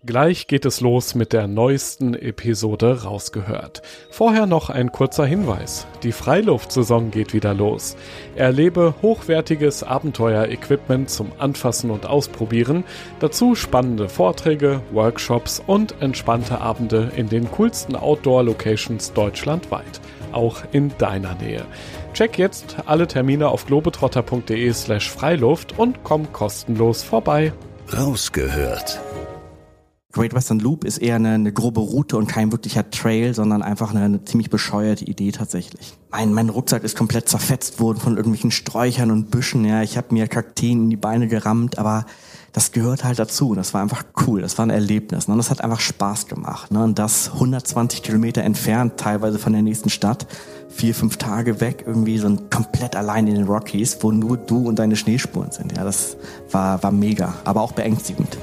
Gleich geht es los mit der neuesten Episode Rausgehört. Vorher noch ein kurzer Hinweis. Die Freiluftsaison geht wieder los. Erlebe hochwertiges Abenteuer-Equipment zum Anfassen und Ausprobieren. Dazu spannende Vorträge, Workshops und entspannte Abende in den coolsten Outdoor-Locations deutschlandweit. Auch in deiner Nähe. Check jetzt alle Termine auf globetrotter.de/Freiluft und komm kostenlos vorbei. Rausgehört. Great Western Loop ist eher eine grobe Route und kein wirklicher Trail, sondern einfach eine ziemlich bescheuerte Idee tatsächlich. Mein Rucksack ist komplett zerfetzt worden von irgendwelchen Sträuchern und Büschen. Ja, ich habe mir Kakteen in die Beine gerammt, aber das gehört halt dazu. Das war einfach cool, das war ein Erlebnis. Und das hat einfach Spaß gemacht. Und das 120 Kilometer entfernt, teilweise von der nächsten Stadt, 4-5 Tage weg, irgendwie so ein komplett allein in den Rockies, wo nur du und deine Schneespuren sind. Ja, das war mega, aber auch beängstigend.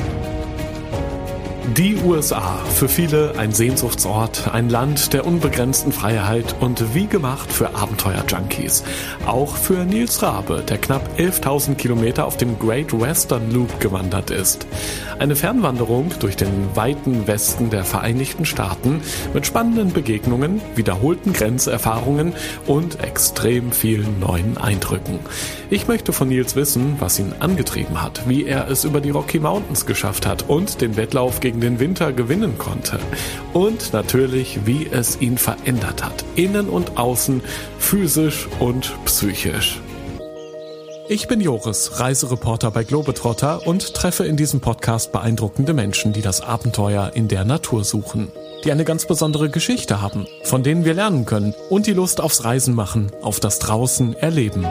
Die USA, für viele ein Sehnsuchtsort, ein Land der unbegrenzten Freiheit und wie gemacht für Abenteuer-Junkies. Auch für Nils Rabe, der knapp 11.000 Kilometer auf dem Great Western Loop gewandert ist. Eine Fernwanderung durch den weiten Westen der Vereinigten Staaten mit spannenden Begegnungen, wiederholten Grenzerfahrungen und extrem vielen neuen Eindrücken. Ich möchte von Nils wissen, was ihn angetrieben hat, wie er es über die Rocky Mountains geschafft hat und den Wettlauf gegen den Winter gewinnen konnte. Und natürlich, wie es ihn verändert hat, innen und außen, physisch und psychisch. Ich bin Joris, Reisereporter bei Globetrotter und treffe in diesem Podcast beeindruckende Menschen, die das Abenteuer in der Natur suchen, die eine ganz besondere Geschichte haben, von denen wir lernen können und die Lust aufs Reisen machen, auf das Draußen erleben.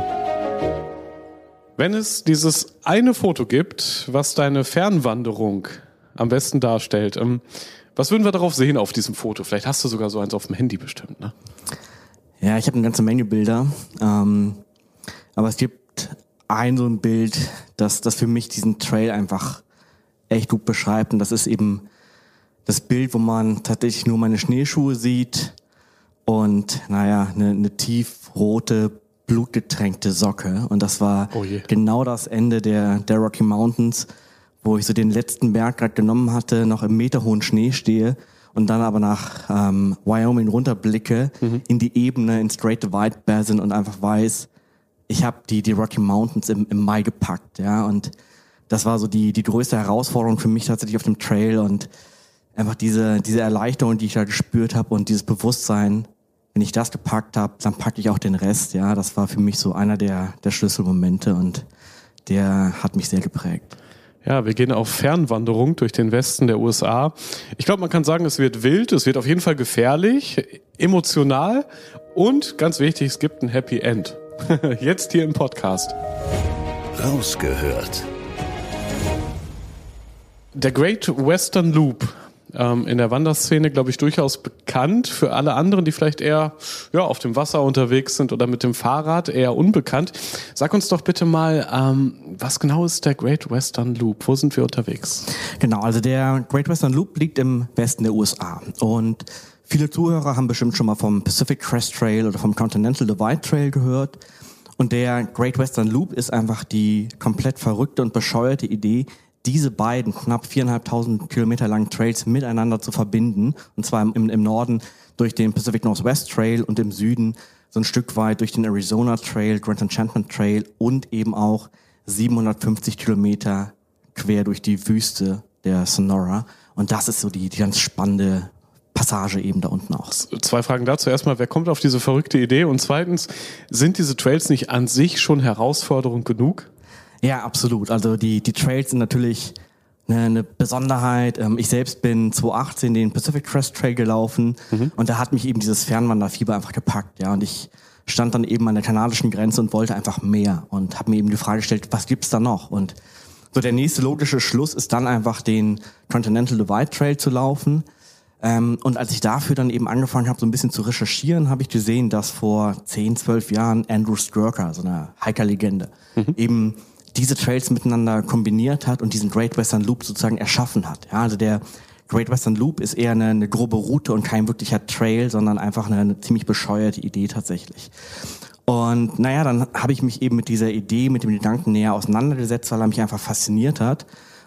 Wenn es dieses eine Foto gibt, was deine Fernwanderung am besten darstellt, was würden wir darauf sehen auf diesem Foto? Vielleicht hast du sogar so eins auf dem Handy bestimmt, ne? Ja, ich habe eine ganze Menge Bilder, aber es gibt so ein Bild, das für mich diesen Trail einfach echt gut beschreibt, und das ist eben das Bild, wo man tatsächlich nur meine Schneeschuhe sieht und eine tiefrote, blutgetränkte Socke, und das war genau das Ende der Rocky Mountains, wo ich so den letzten Berg gerade genommen hatte, noch im meterhohen Schnee stehe und dann aber nach Wyoming runterblicke in die Ebene, ins Great Divide Basin, und einfach weiß, ich habe die Rocky Mountains im Mai gepackt, ja, und das war so die größte Herausforderung für mich tatsächlich auf dem Trail, und einfach diese Erleichterung, die ich da gespürt habe, und dieses Bewusstsein, wenn ich das gepackt habe, dann packe ich auch den Rest, ja, das war für mich so einer der Schlüsselmomente, und der hat mich sehr geprägt. Ja, wir gehen auf Fernwanderung durch den Westen der USA. Ich glaube, man kann sagen, es wird wild, es wird auf jeden Fall gefährlich, emotional und ganz wichtig, es gibt ein Happy End. Jetzt hier im Podcast. Rausgehört. Der Great Western Loop, in der Wanderszene, glaube ich, durchaus bekannt. Für alle anderen, die vielleicht eher auf dem Wasser unterwegs sind oder mit dem Fahrrad, eher unbekannt. Sag uns doch bitte mal, was genau ist der Great Western Loop? Wo sind wir unterwegs? Genau, also der Great Western Loop liegt im Westen der USA. Und viele Zuhörer haben bestimmt schon mal vom Pacific Crest Trail oder vom Continental Divide Trail gehört. Und der Great Western Loop ist einfach die komplett verrückte und bescheuerte Idee, diese beiden knapp 4.500 Kilometer langen Trails miteinander zu verbinden. Und zwar im Norden durch den Pacific Northwest Trail und im Süden so ein Stück weit durch den Arizona Trail, Grand Enchantment Trail und eben auch 750 Kilometer quer durch die Wüste der Sonora. Und das ist so die ganz spannende Passage eben da unten auch. 2 Fragen dazu. Erstmal, wer kommt auf diese verrückte Idee? Und zweitens, sind diese Trails nicht an sich schon Herausforderung genug? Ja, absolut. Also die Trails sind natürlich eine Besonderheit. Ich selbst bin 2018 den Pacific Crest Trail gelaufen und da hat mich eben dieses Fernwanderfieber einfach gepackt. Ja, und ich stand dann eben an der kanadischen Grenze und wollte einfach mehr und habe mir eben die Frage gestellt, was gibt's da noch? Und so der nächste logische Schluss ist dann einfach den Continental Divide Trail zu laufen. Und als ich dafür dann eben angefangen habe, so ein bisschen zu recherchieren, habe ich gesehen, dass vor 10, 12 Jahren Andrew Skurka, so eine Hiker-Legende, eben diese Trails miteinander kombiniert hat und diesen Great Western Loop sozusagen erschaffen hat. Ja, also der Great Western Loop ist eher eine grobe Route und kein wirklicher Trail, sondern einfach eine ziemlich bescheuerte Idee tatsächlich. Und dann habe ich mich eben mit dieser Idee, mit dem Gedanken näher auseinandergesetzt, weil er mich einfach fasziniert hat.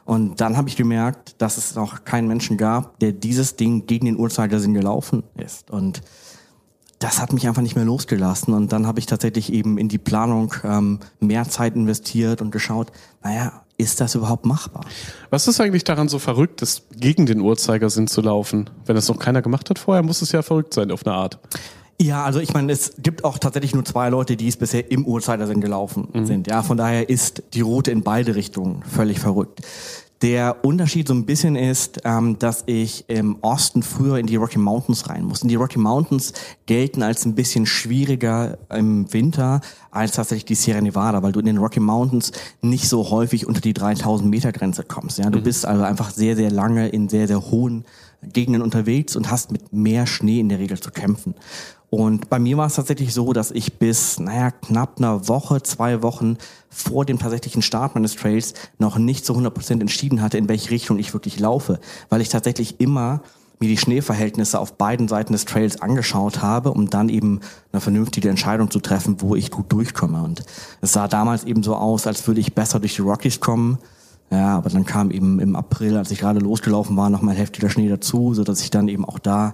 Und dann habe ich gemerkt, dass es noch keinen Menschen gab, der dieses Ding gegen den Uhrzeigersinn gelaufen ist. Und das hat mich einfach nicht mehr losgelassen. Und dann habe ich tatsächlich eben in die Planung mehr Zeit investiert und geschaut, ist das überhaupt machbar? Was ist eigentlich daran so verrückt, das gegen den Uhrzeigersinn zu laufen? Wenn das noch keiner gemacht hat vorher, muss es ja verrückt sein auf eine Art. Ja, also ich meine, es gibt auch tatsächlich nur 2 Leute, die es bisher im Uhrzeigersinn gelaufen sind. Ja, von daher ist die Route in beide Richtungen völlig verrückt. Der Unterschied so ein bisschen ist, dass ich im Osten früher in die Rocky Mountains rein musste. Die Rocky Mountains gelten als ein bisschen schwieriger im Winter als tatsächlich die Sierra Nevada, weil du in den Rocky Mountains nicht so häufig unter die 3000 Meter Grenze kommst. Ja, du bist also einfach sehr, sehr lange in sehr, sehr hohen Gegenden unterwegs und hast mit mehr Schnee in der Regel zu kämpfen. Und bei mir war es tatsächlich so, dass ich bis, knapp einer Woche, 2 Wochen vor dem tatsächlichen Start meines Trails noch nicht zu 100% entschieden hatte, in welche Richtung ich wirklich laufe, weil ich tatsächlich immer mir die Schneeverhältnisse auf beiden Seiten des Trails angeschaut habe, um dann eben eine vernünftige Entscheidung zu treffen, wo ich gut durchkomme. Und es sah damals eben so aus, als würde ich besser durch die Rockies kommen. Ja, aber dann kam eben im April, als ich gerade losgelaufen war, noch mal heftiger Schnee dazu, sodass ich dann eben auch da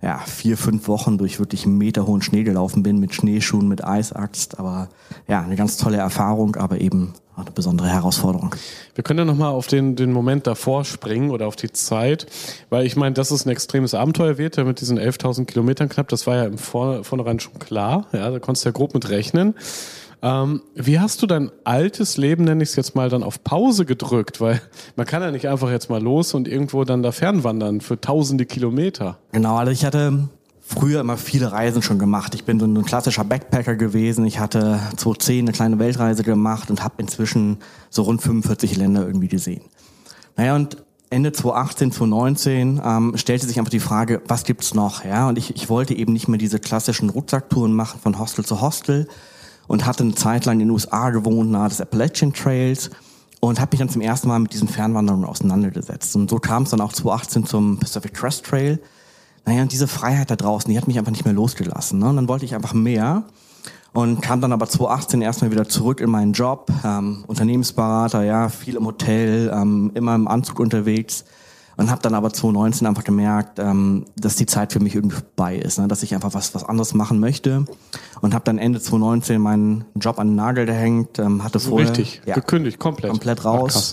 4-5 Wochen durch wirklich meterhohen Schnee gelaufen bin, mit Schneeschuhen, mit Eisaxt. Aber ja, eine ganz tolle Erfahrung, aber eben eine besondere Herausforderung. Wir können ja nochmal auf den Moment davor springen oder auf die Zeit, weil ich meine, dass es ein extremes Abenteuer wird, ja, mit diesen 11.000 Kilometern knapp, das war ja im Vornherein schon klar, ja, da konntest du ja grob mit rechnen. Wie hast du dein altes Leben, nenne ich es jetzt mal, dann auf Pause gedrückt? Weil man kann ja nicht einfach jetzt mal los und irgendwo dann da fernwandern für tausende Kilometer. Genau, also ich hatte früher immer viele Reisen schon gemacht. Ich bin so ein klassischer Backpacker gewesen. Ich hatte 2010 eine kleine Weltreise gemacht und habe inzwischen so rund 45 Länder irgendwie gesehen. Und Ende 2018, 2019 stellte sich einfach die Frage, was gibt's noch? Ja, und ich wollte eben nicht mehr diese klassischen Rucksacktouren machen von Hostel zu Hostel. Und hatte eine Zeit lang in den USA gewohnt, nahe des Appalachian Trails und habe mich dann zum ersten Mal mit diesen Fernwanderungen auseinandergesetzt. Und so kam es dann auch 2018 zum Pacific Crest Trail. Und diese Freiheit da draußen, die hat mich einfach nicht mehr losgelassen. Ne? Und dann wollte ich einfach mehr und kam dann aber 2018 erstmal wieder zurück in meinen Job, Unternehmensberater, viel im Hotel, immer im Anzug unterwegs. Und habe dann aber 2019 einfach gemerkt, dass die Zeit für mich irgendwie vorbei ist, ne? Dass ich einfach was anderes machen möchte. Und habe dann Ende 2019 meinen Job an den Nagel gehängt, hatte vorher... Richtig, gekündigt, komplett. Komplett raus.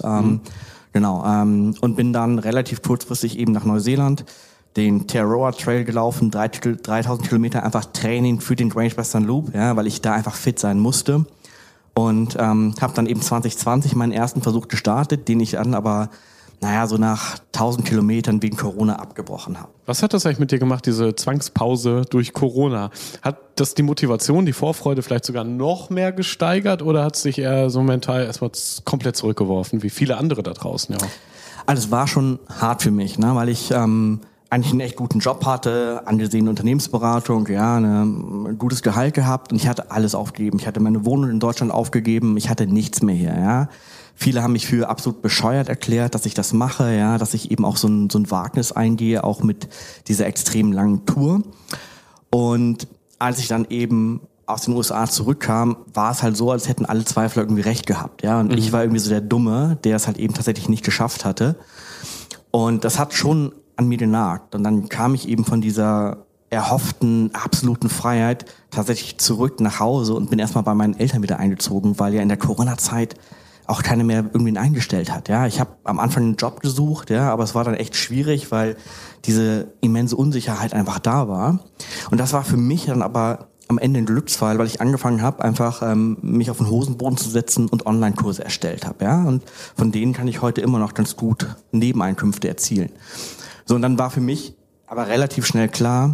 Und bin dann relativ kurzfristig eben nach Neuseeland den Tararua Trail gelaufen, 3000 Kilometer einfach Training für den Great Western Loop, weil ich da einfach fit sein musste. Und habe dann eben 2020 meinen ersten Versuch gestartet, den ich dann aber so nach 1000 Kilometern wegen Corona abgebrochen habe. Was hat das eigentlich mit dir gemacht, diese Zwangspause durch Corona? Hat das die Motivation, die Vorfreude vielleicht sogar noch mehr gesteigert oder hat es dich eher so mental erstmal komplett zurückgeworfen, wie viele andere da draußen? Ja. Also es war schon hart für mich, weil ich eigentlich einen echt guten Job hatte, angesehene Unternehmensberatung, ein gutes Gehalt gehabt und ich hatte alles aufgegeben. Ich hatte meine Wohnung in Deutschland aufgegeben, ich hatte nichts mehr hier, Viele haben mich für absolut bescheuert erklärt, dass ich das mache, dass ich eben auch so ein Wagnis eingehe, auch mit dieser extrem langen Tour. Und als ich dann eben aus den USA zurückkam, war es halt so, als hätten alle Zweifler irgendwie recht gehabt, Und ich war irgendwie so der Dumme, der es halt eben tatsächlich nicht geschafft hatte. Und das hat schon an mir genagt. Und dann kam ich eben von dieser erhofften absoluten Freiheit tatsächlich zurück nach Hause und bin erstmal bei meinen Eltern wieder eingezogen, weil ja in der Corona-Zeit auch keiner mehr irgendwen eingestellt hat. Ich habe am Anfang einen Job gesucht, aber es war dann echt schwierig, weil diese immense Unsicherheit einfach da war. Und das war für mich dann aber am Ende ein Glücksfall, weil ich angefangen habe, einfach mich auf den Hosenboden zu setzen und Online-Kurse erstellt habe. Und von denen kann ich heute immer noch ganz gut Nebeneinkünfte erzielen. So, und dann war für mich aber relativ schnell klar,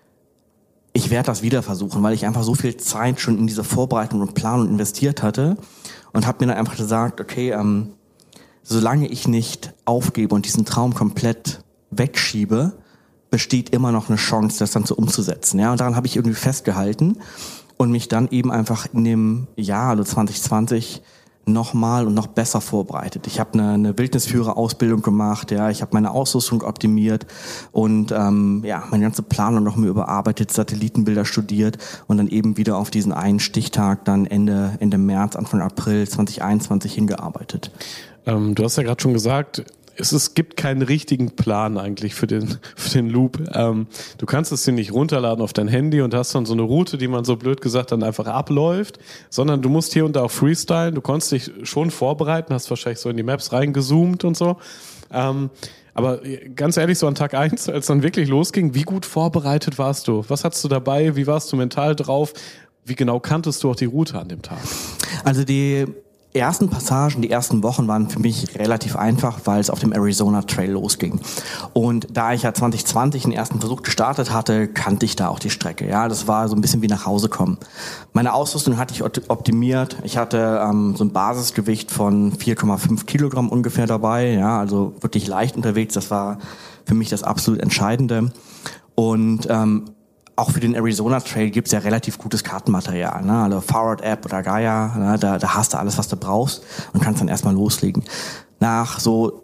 ich werde das wieder versuchen, weil ich einfach so viel Zeit schon in diese Vorbereitung und Planung investiert hatte und habe mir dann einfach gesagt, okay, solange ich nicht aufgebe und diesen Traum komplett wegschiebe, besteht immer noch eine Chance, das dann so umzusetzen. Und daran habe ich irgendwie festgehalten und mich dann eben einfach in dem Jahr, also 2020, nochmal und noch besser vorbereitet. Ich habe eine Wildnisführerausbildung gemacht, ja, ich habe meine Ausrüstung optimiert und meine ganze Planung noch mehr überarbeitet, Satellitenbilder studiert und dann eben wieder auf diesen einen Stichtag dann Ende März, Anfang April 2021 hingearbeitet. Du hast ja gerade schon gesagt, es gibt keinen richtigen Plan eigentlich für den Loop. Du kannst es dir nicht runterladen auf dein Handy und hast dann so eine Route, die man so blöd gesagt dann einfach abläuft, sondern du musst hier und da auch freestylen. Du konntest dich schon vorbereiten, hast wahrscheinlich so in die Maps reingezoomt und so. Aber ganz ehrlich, so an Tag 1, als dann wirklich losging, wie gut vorbereitet warst du? Was hattest du dabei? Wie warst du mental drauf? Wie genau kanntest du auch die Route an dem Tag? Also die ersten Passagen, die ersten Wochen waren für mich relativ einfach, weil es auf dem Arizona Trail losging. Und da ich ja 2020 den ersten Versuch gestartet hatte, kannte ich da auch die Strecke. Ja, das war so ein bisschen wie nach Hause kommen. Meine Ausrüstung hatte ich optimiert. Ich hatte so ein Basisgewicht von 4,5 Kilogramm ungefähr dabei. Ja, also wirklich leicht unterwegs. Das war für mich das absolut Entscheidende. Und auch für den Arizona Trail gibt's ja relativ gutes Kartenmaterial, ne? Also Forward App oder Gaia, ne? Da hast du alles, was du brauchst und kannst dann erstmal loslegen. Nach so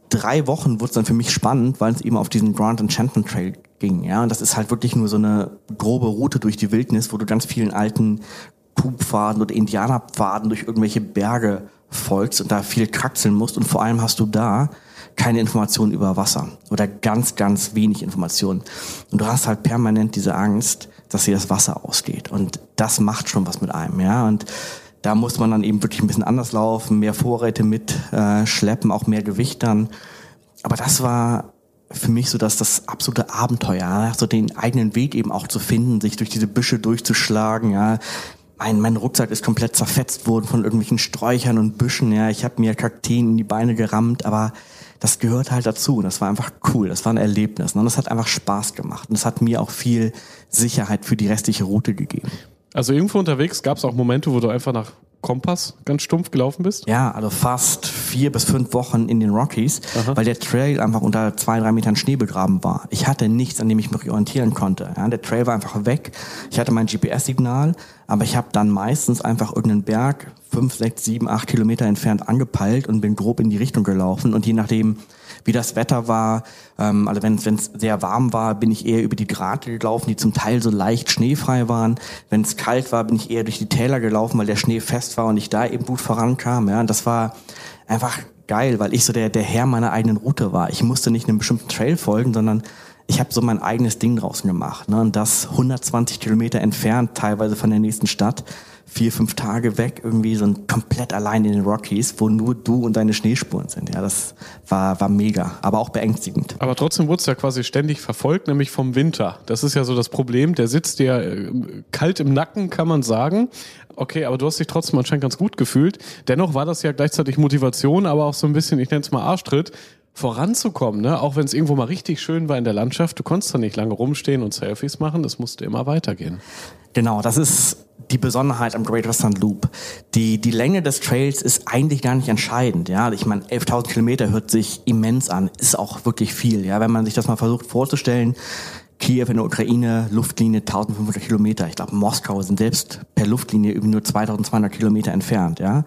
3 Wochen wurde es dann für mich spannend, weil es eben auf diesen Grand Enchantment Trail ging. Ja? Und das ist halt wirklich nur so eine grobe Route durch die Wildnis, wo du ganz vielen alten Kuhpfaden oder Indianerpfaden durch irgendwelche Berge folgst und da viel kraxeln musst. Und vor allem hast du da keine Informationen über Wasser oder ganz, ganz wenig Informationen. Und du hast halt permanent diese Angst, dass dir das Wasser ausgeht. Und das macht schon was mit einem, ja. Und da muss man dann eben wirklich ein bisschen anders laufen, mehr Vorräte mit schleppen, auch mehr Gewicht dann. Aber das war für mich so das absolute Abenteuer, ja? So den eigenen Weg eben auch zu finden, sich durch diese Büsche durchzuschlagen, ja. Mein Rucksack ist komplett zerfetzt worden von irgendwelchen Sträuchern und Büschen, ja. Ich habe mir Kakteen in die Beine gerammt, aber das gehört halt dazu. Das war einfach cool. Das war ein Erlebnis. Und das hat einfach Spaß gemacht. Und das hat mir auch viel Sicherheit für die restliche Route gegeben. Also irgendwo unterwegs gab es auch Momente, wo du einfach nach Kompass ganz stumpf gelaufen bist? Ja, also fast 4 bis 5 Wochen in den Rockies, weil der Trail einfach unter 2-3 Metern Schnee begraben war. Ich hatte nichts, an dem ich mich orientieren konnte. Ja, der Trail war einfach weg. Ich hatte mein GPS-Signal, aber ich habe dann meistens einfach irgendeinen Berg 5, 6, 7, 8 Kilometer entfernt angepeilt und bin grob in die Richtung gelaufen. Und je nachdem, wie das Wetter war, also wenn es sehr warm war, bin ich eher über die Grate gelaufen, die zum Teil so leicht schneefrei waren. Wenn es kalt war, bin ich eher durch die Täler gelaufen, weil der Schnee fest war und ich da eben gut vorankam. Ja, und das war einfach geil, weil ich so der Herr meiner eigenen Route war. Ich musste nicht einem bestimmten Trail folgen, sondern ich habe so mein eigenes Ding draußen gemacht. Ne? Und das 120 Kilometer entfernt, teilweise von der nächsten Stadt, 4-5 Tage weg, irgendwie so ein komplett allein in den Rockies, wo nur du und deine Schneespuren sind. Ja, das war mega, aber auch beängstigend. Aber trotzdem wurdest du ja quasi ständig verfolgt, nämlich vom Winter. Das ist ja so das Problem, der sitzt dir kalt im Nacken, kann man sagen. Okay, aber du hast dich trotzdem anscheinend ganz gut gefühlt. Dennoch war das ja gleichzeitig Motivation, aber auch so ein bisschen, ich nenne es mal Arschtritt, voranzukommen, ne? Auch wenn es irgendwo mal richtig schön war in der Landschaft, du konntest da nicht lange rumstehen und Selfies machen, das musste immer weitergehen. Genau, das ist die Besonderheit am Great Western Loop. Die Länge des Trails ist eigentlich gar nicht entscheidend. Ja, ich meine, 11.000 Kilometer hört sich immens an, ist auch wirklich viel. Ja, wenn man sich das mal versucht vorzustellen, Kiew in der Ukraine, Luftlinie 1.500 Kilometer. Ich glaube, Moskau sind selbst per Luftlinie über nur 2.200 Kilometer entfernt. Ja,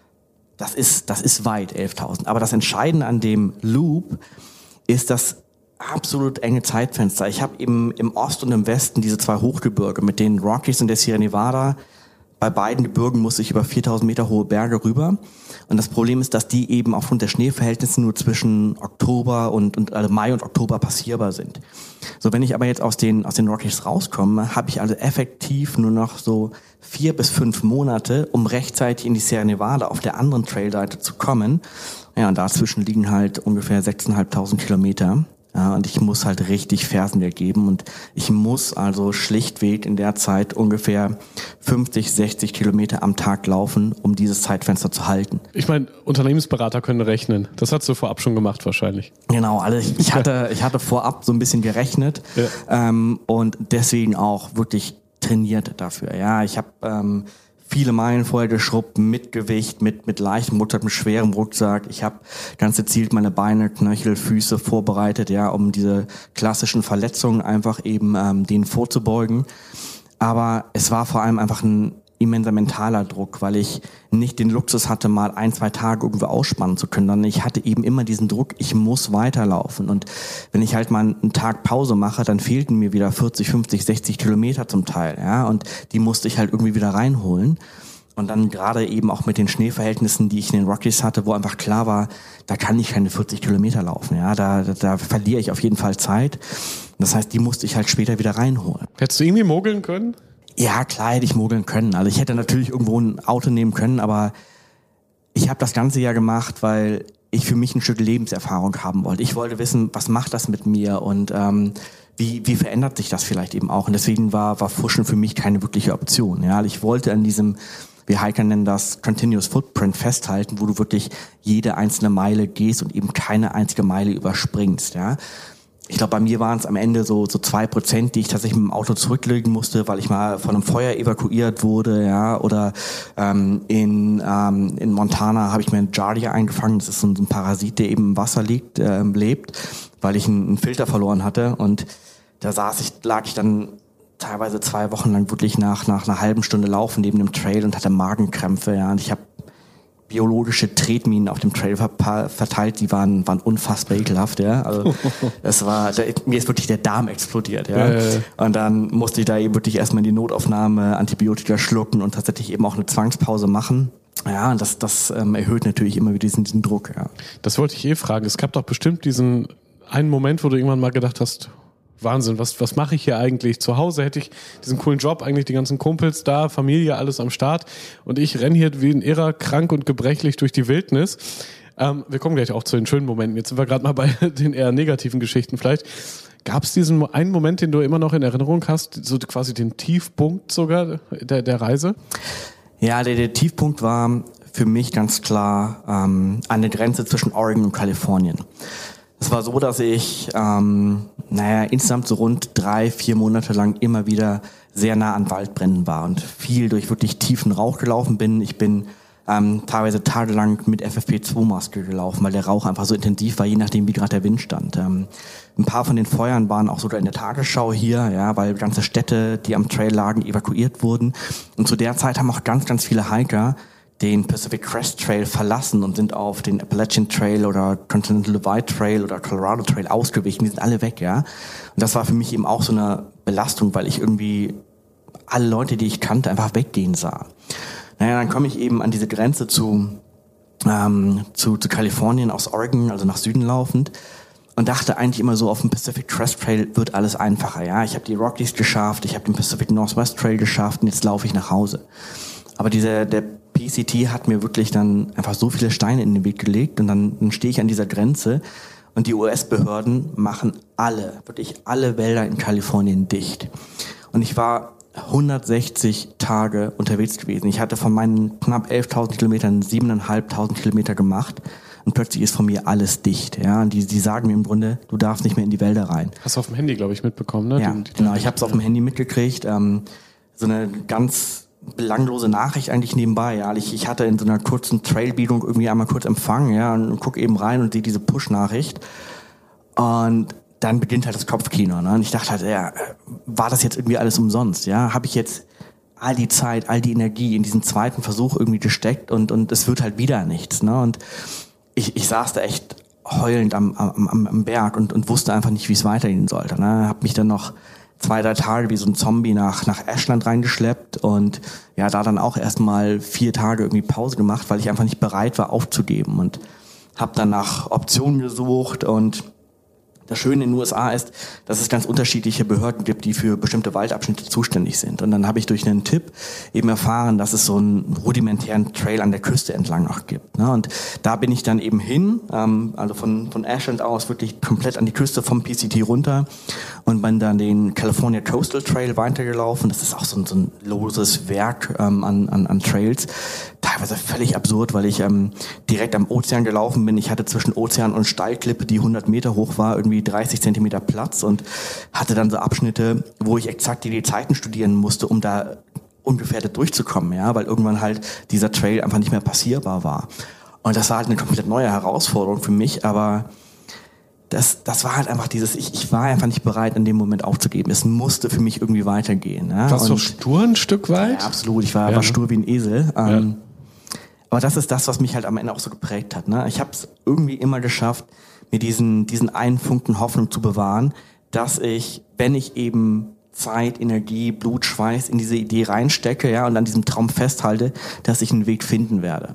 das ist weit, 11.000. Aber das Entscheidende an dem Loop ist das absolut enge Zeitfenster. Ich habe eben im Ost und im Westen diese 2 Hochgebirge mit den Rockies und der Sierra Nevada. Bei beiden Gebirgen musste ich über 4.000 Meter hohe Berge rüber. Und das Problem ist, dass die eben aufgrund der Schneeverhältnisse nur zwischen Oktober und also Mai und Oktober passierbar sind. So, wenn ich aber jetzt aus den Rockies rauskomme, habe ich also effektiv nur noch so 4 bis 5 Monate, um rechtzeitig in die Sierra Nevada auf der anderen Trailseite zu kommen. Ja, und dazwischen liegen halt ungefähr 6.500 Kilometer. Ja, und ich muss halt richtig Fersenmehl geben und ich muss also schlichtweg in der Zeit ungefähr 50, 60 Kilometer am Tag laufen, um dieses Zeitfenster zu halten. Ich meine, Unternehmensberater können rechnen. Das hast du vorab schon gemacht wahrscheinlich. Genau, also ich hatte vorab so ein bisschen gerechnet, ja. Und deswegen auch wirklich trainiert dafür. Ja, ich habe viele Meilen vorher geschrubbt, mit Gewicht, mit leichtem Rucksack, mit schwerem Rucksack. Ich habe ganz gezielt meine Beine, Knöchel, Füße vorbereitet, ja, um diese klassischen Verletzungen einfach eben denen vorzubeugen. Aber es war vor allem einfach ein immenser mentaler Druck, weil ich nicht den Luxus hatte, mal 1-2 Tage irgendwo ausspannen zu können, sondern ich hatte eben immer diesen Druck, ich muss weiterlaufen. Und wenn ich halt mal einen Tag Pause mache, dann fehlten mir wieder 40, 50, 60 Kilometer zum Teil, ja, und die musste ich halt irgendwie wieder reinholen. Und dann gerade eben auch mit den Schneeverhältnissen, die ich in den Rockies hatte, wo einfach klar war, da kann ich keine 40 Kilometer laufen, ja, da verliere ich auf jeden Fall Zeit. Das heißt, die musste ich halt später wieder reinholen. Hättest du irgendwie mogeln können? Ja, klar hätte ich mogeln können. Also ich hätte natürlich irgendwo ein Auto nehmen können, aber ich habe das ganze Jahr gemacht, weil ich für mich ein Stück Lebenserfahrung haben wollte. Ich wollte wissen, was macht das mit mir und wie verändert sich das vielleicht eben auch. Und deswegen war Fuschen für mich keine wirkliche Option. Ja, ich wollte an diesem, wir Hiker nennen das Continuous Footprint, festhalten, wo du wirklich jede einzelne Meile gehst und eben keine einzige Meile überspringst. Ja. Ich glaube, bei mir waren es am Ende so 2%, die ich tatsächlich mit dem Auto zurücklegen musste, weil ich mal von einem Feuer evakuiert wurde, ja, oder in Montana habe ich mir einen Giardia eingefangen. Das ist so ein Parasit, der eben im Wasser lebt, weil ich einen Filter verloren hatte. Und da lag ich dann teilweise 2 Wochen lang wirklich nach einer halben Stunde Laufen neben dem Trail und hatte Magenkrämpfe, ja, und ich habe biologische Tretminen auf dem Trail verteilt, die waren unfassbar ekelhaft, ja. Also mir ist wirklich der Darm explodiert, ja. Und dann musste ich da eben wirklich erstmal in die Notaufnahme Antibiotika schlucken und tatsächlich eben auch eine Zwangspause machen. Ja, und das erhöht natürlich immer wieder diesen Druck, ja. Das wollte ich fragen. Es gab doch bestimmt diesen einen Moment, wo du irgendwann mal gedacht hast, Wahnsinn, was mache ich hier eigentlich? Zu Hause hätte ich diesen coolen Job, eigentlich die ganzen Kumpels da, Familie, alles am Start. Und ich renne hier wie ein Irrer, krank und gebrechlich durch die Wildnis. Wir kommen gleich auch zu den schönen Momenten. Jetzt sind wir gerade mal bei den eher negativen Geschichten vielleicht. Gab es diesen einen Moment, den du immer noch in Erinnerung hast, so quasi den Tiefpunkt sogar der Reise? Ja, der Tiefpunkt war für mich ganz klar an der Grenze zwischen Oregon und Kalifornien. Es war so, dass ich insgesamt so rund 3-4 Monate lang immer wieder sehr nah an Waldbränden war und viel durch wirklich tiefen Rauch gelaufen bin. Ich bin teilweise tagelang mit FFP2-Maske gelaufen, weil der Rauch einfach so intensiv war, je nachdem wie gerade der Wind stand. Ein paar von den Feuern waren auch sogar in der Tagesschau hier, ja, weil ganze Städte, die am Trail lagen, evakuiert wurden. Und zu der Zeit haben auch ganz, ganz viele Hiker den Pacific Crest Trail verlassen und sind auf den Appalachian Trail oder Continental Divide Trail oder Colorado Trail ausgewichen. Die sind alle weg, ja. Und das war für mich eben auch so eine Belastung, weil ich irgendwie alle Leute, die ich kannte, einfach weggehen sah. Naja, dann komme ich eben an diese Grenze zu Kalifornien aus Oregon, also nach Süden laufend. Und dachte eigentlich immer so, auf dem Pacific Crest Trail wird alles einfacher. Ja, ich habe die Rockies geschafft, ich habe den Pacific Northwest Trail geschafft und jetzt laufe ich nach Hause. Aber der PCT hat mir wirklich dann einfach so viele Steine in den Weg gelegt und dann stehe ich an dieser Grenze und die US-Behörden machen wirklich alle Wälder in Kalifornien dicht. Und ich war 160 Tage unterwegs gewesen. Ich hatte von meinen knapp 11.000 Kilometern 7.500 Kilometer gemacht und plötzlich ist von mir alles dicht. Ja, und die sagen mir im Grunde, du darfst nicht mehr in die Wälder rein. Hast du auf dem Handy, glaube ich, mitbekommen, ne? Ja, genau. Ich habe es auf dem Handy mitgekriegt. So eine ganz belanglose Nachricht eigentlich nebenbei. Ja, ich hatte in so einer kurzen Trailbiegung irgendwie einmal kurz Empfang, ja, und guck eben rein und sehe diese Push-Nachricht. Und dann beginnt halt das Kopfkino, ne? Und ich dachte halt, ja, war das jetzt irgendwie alles umsonst, ja? Habe ich jetzt all die Zeit, all die Energie in diesen zweiten Versuch irgendwie gesteckt und es wird halt wieder nichts, ne? Und ich saß da echt heulend am Berg und wusste einfach nicht, wie es weitergehen sollte, ne? Hab mich dann noch 2-3 Tage wie so ein Zombie nach Ashland reingeschleppt und ja, da dann auch erstmal 4 Tage irgendwie Pause gemacht, weil ich einfach nicht bereit war aufzugeben und habe dann nach Optionen gesucht. Und das Schöne in den USA ist, dass es ganz unterschiedliche Behörden gibt, die für bestimmte Waldabschnitte zuständig sind. Und dann habe ich durch einen Tipp eben erfahren, dass es so einen rudimentären Trail an der Küste entlang noch gibt, ne? Und da bin ich dann eben hin, also von Ashland aus wirklich komplett an die Küste vom PCT runter und bin dann den California Coastal Trail weitergelaufen. Das ist auch so ein loses Werk an Trails. Teilweise völlig absurd, weil ich direkt am Ozean gelaufen bin. Ich hatte zwischen Ozean und Steilklippe, die 100 Meter hoch war, irgendwie 30 Zentimeter Platz und hatte dann so Abschnitte, wo ich exakt die Zeiten studieren musste, um da ungefährdet durchzukommen, ja, weil irgendwann halt dieser Trail einfach nicht mehr passierbar war. Und das war halt eine komplett neue Herausforderung für mich, aber das war halt einfach ich war einfach nicht bereit, in dem Moment aufzugeben. Es musste für mich irgendwie weitergehen. Ja? Warst du auch stur ein Stück weit? Ja, absolut. Ich war stur wie ein Esel. Aber das ist das, was mich halt am Ende auch so geprägt hat. Ne? Ich habe es irgendwie immer geschafft, mir diesen einen Funken Hoffnung zu bewahren, dass ich, wenn ich eben Zeit, Energie, Blut, Schweiß in diese Idee reinstecke, ja, und an diesem Traum festhalte, dass ich einen Weg finden werde.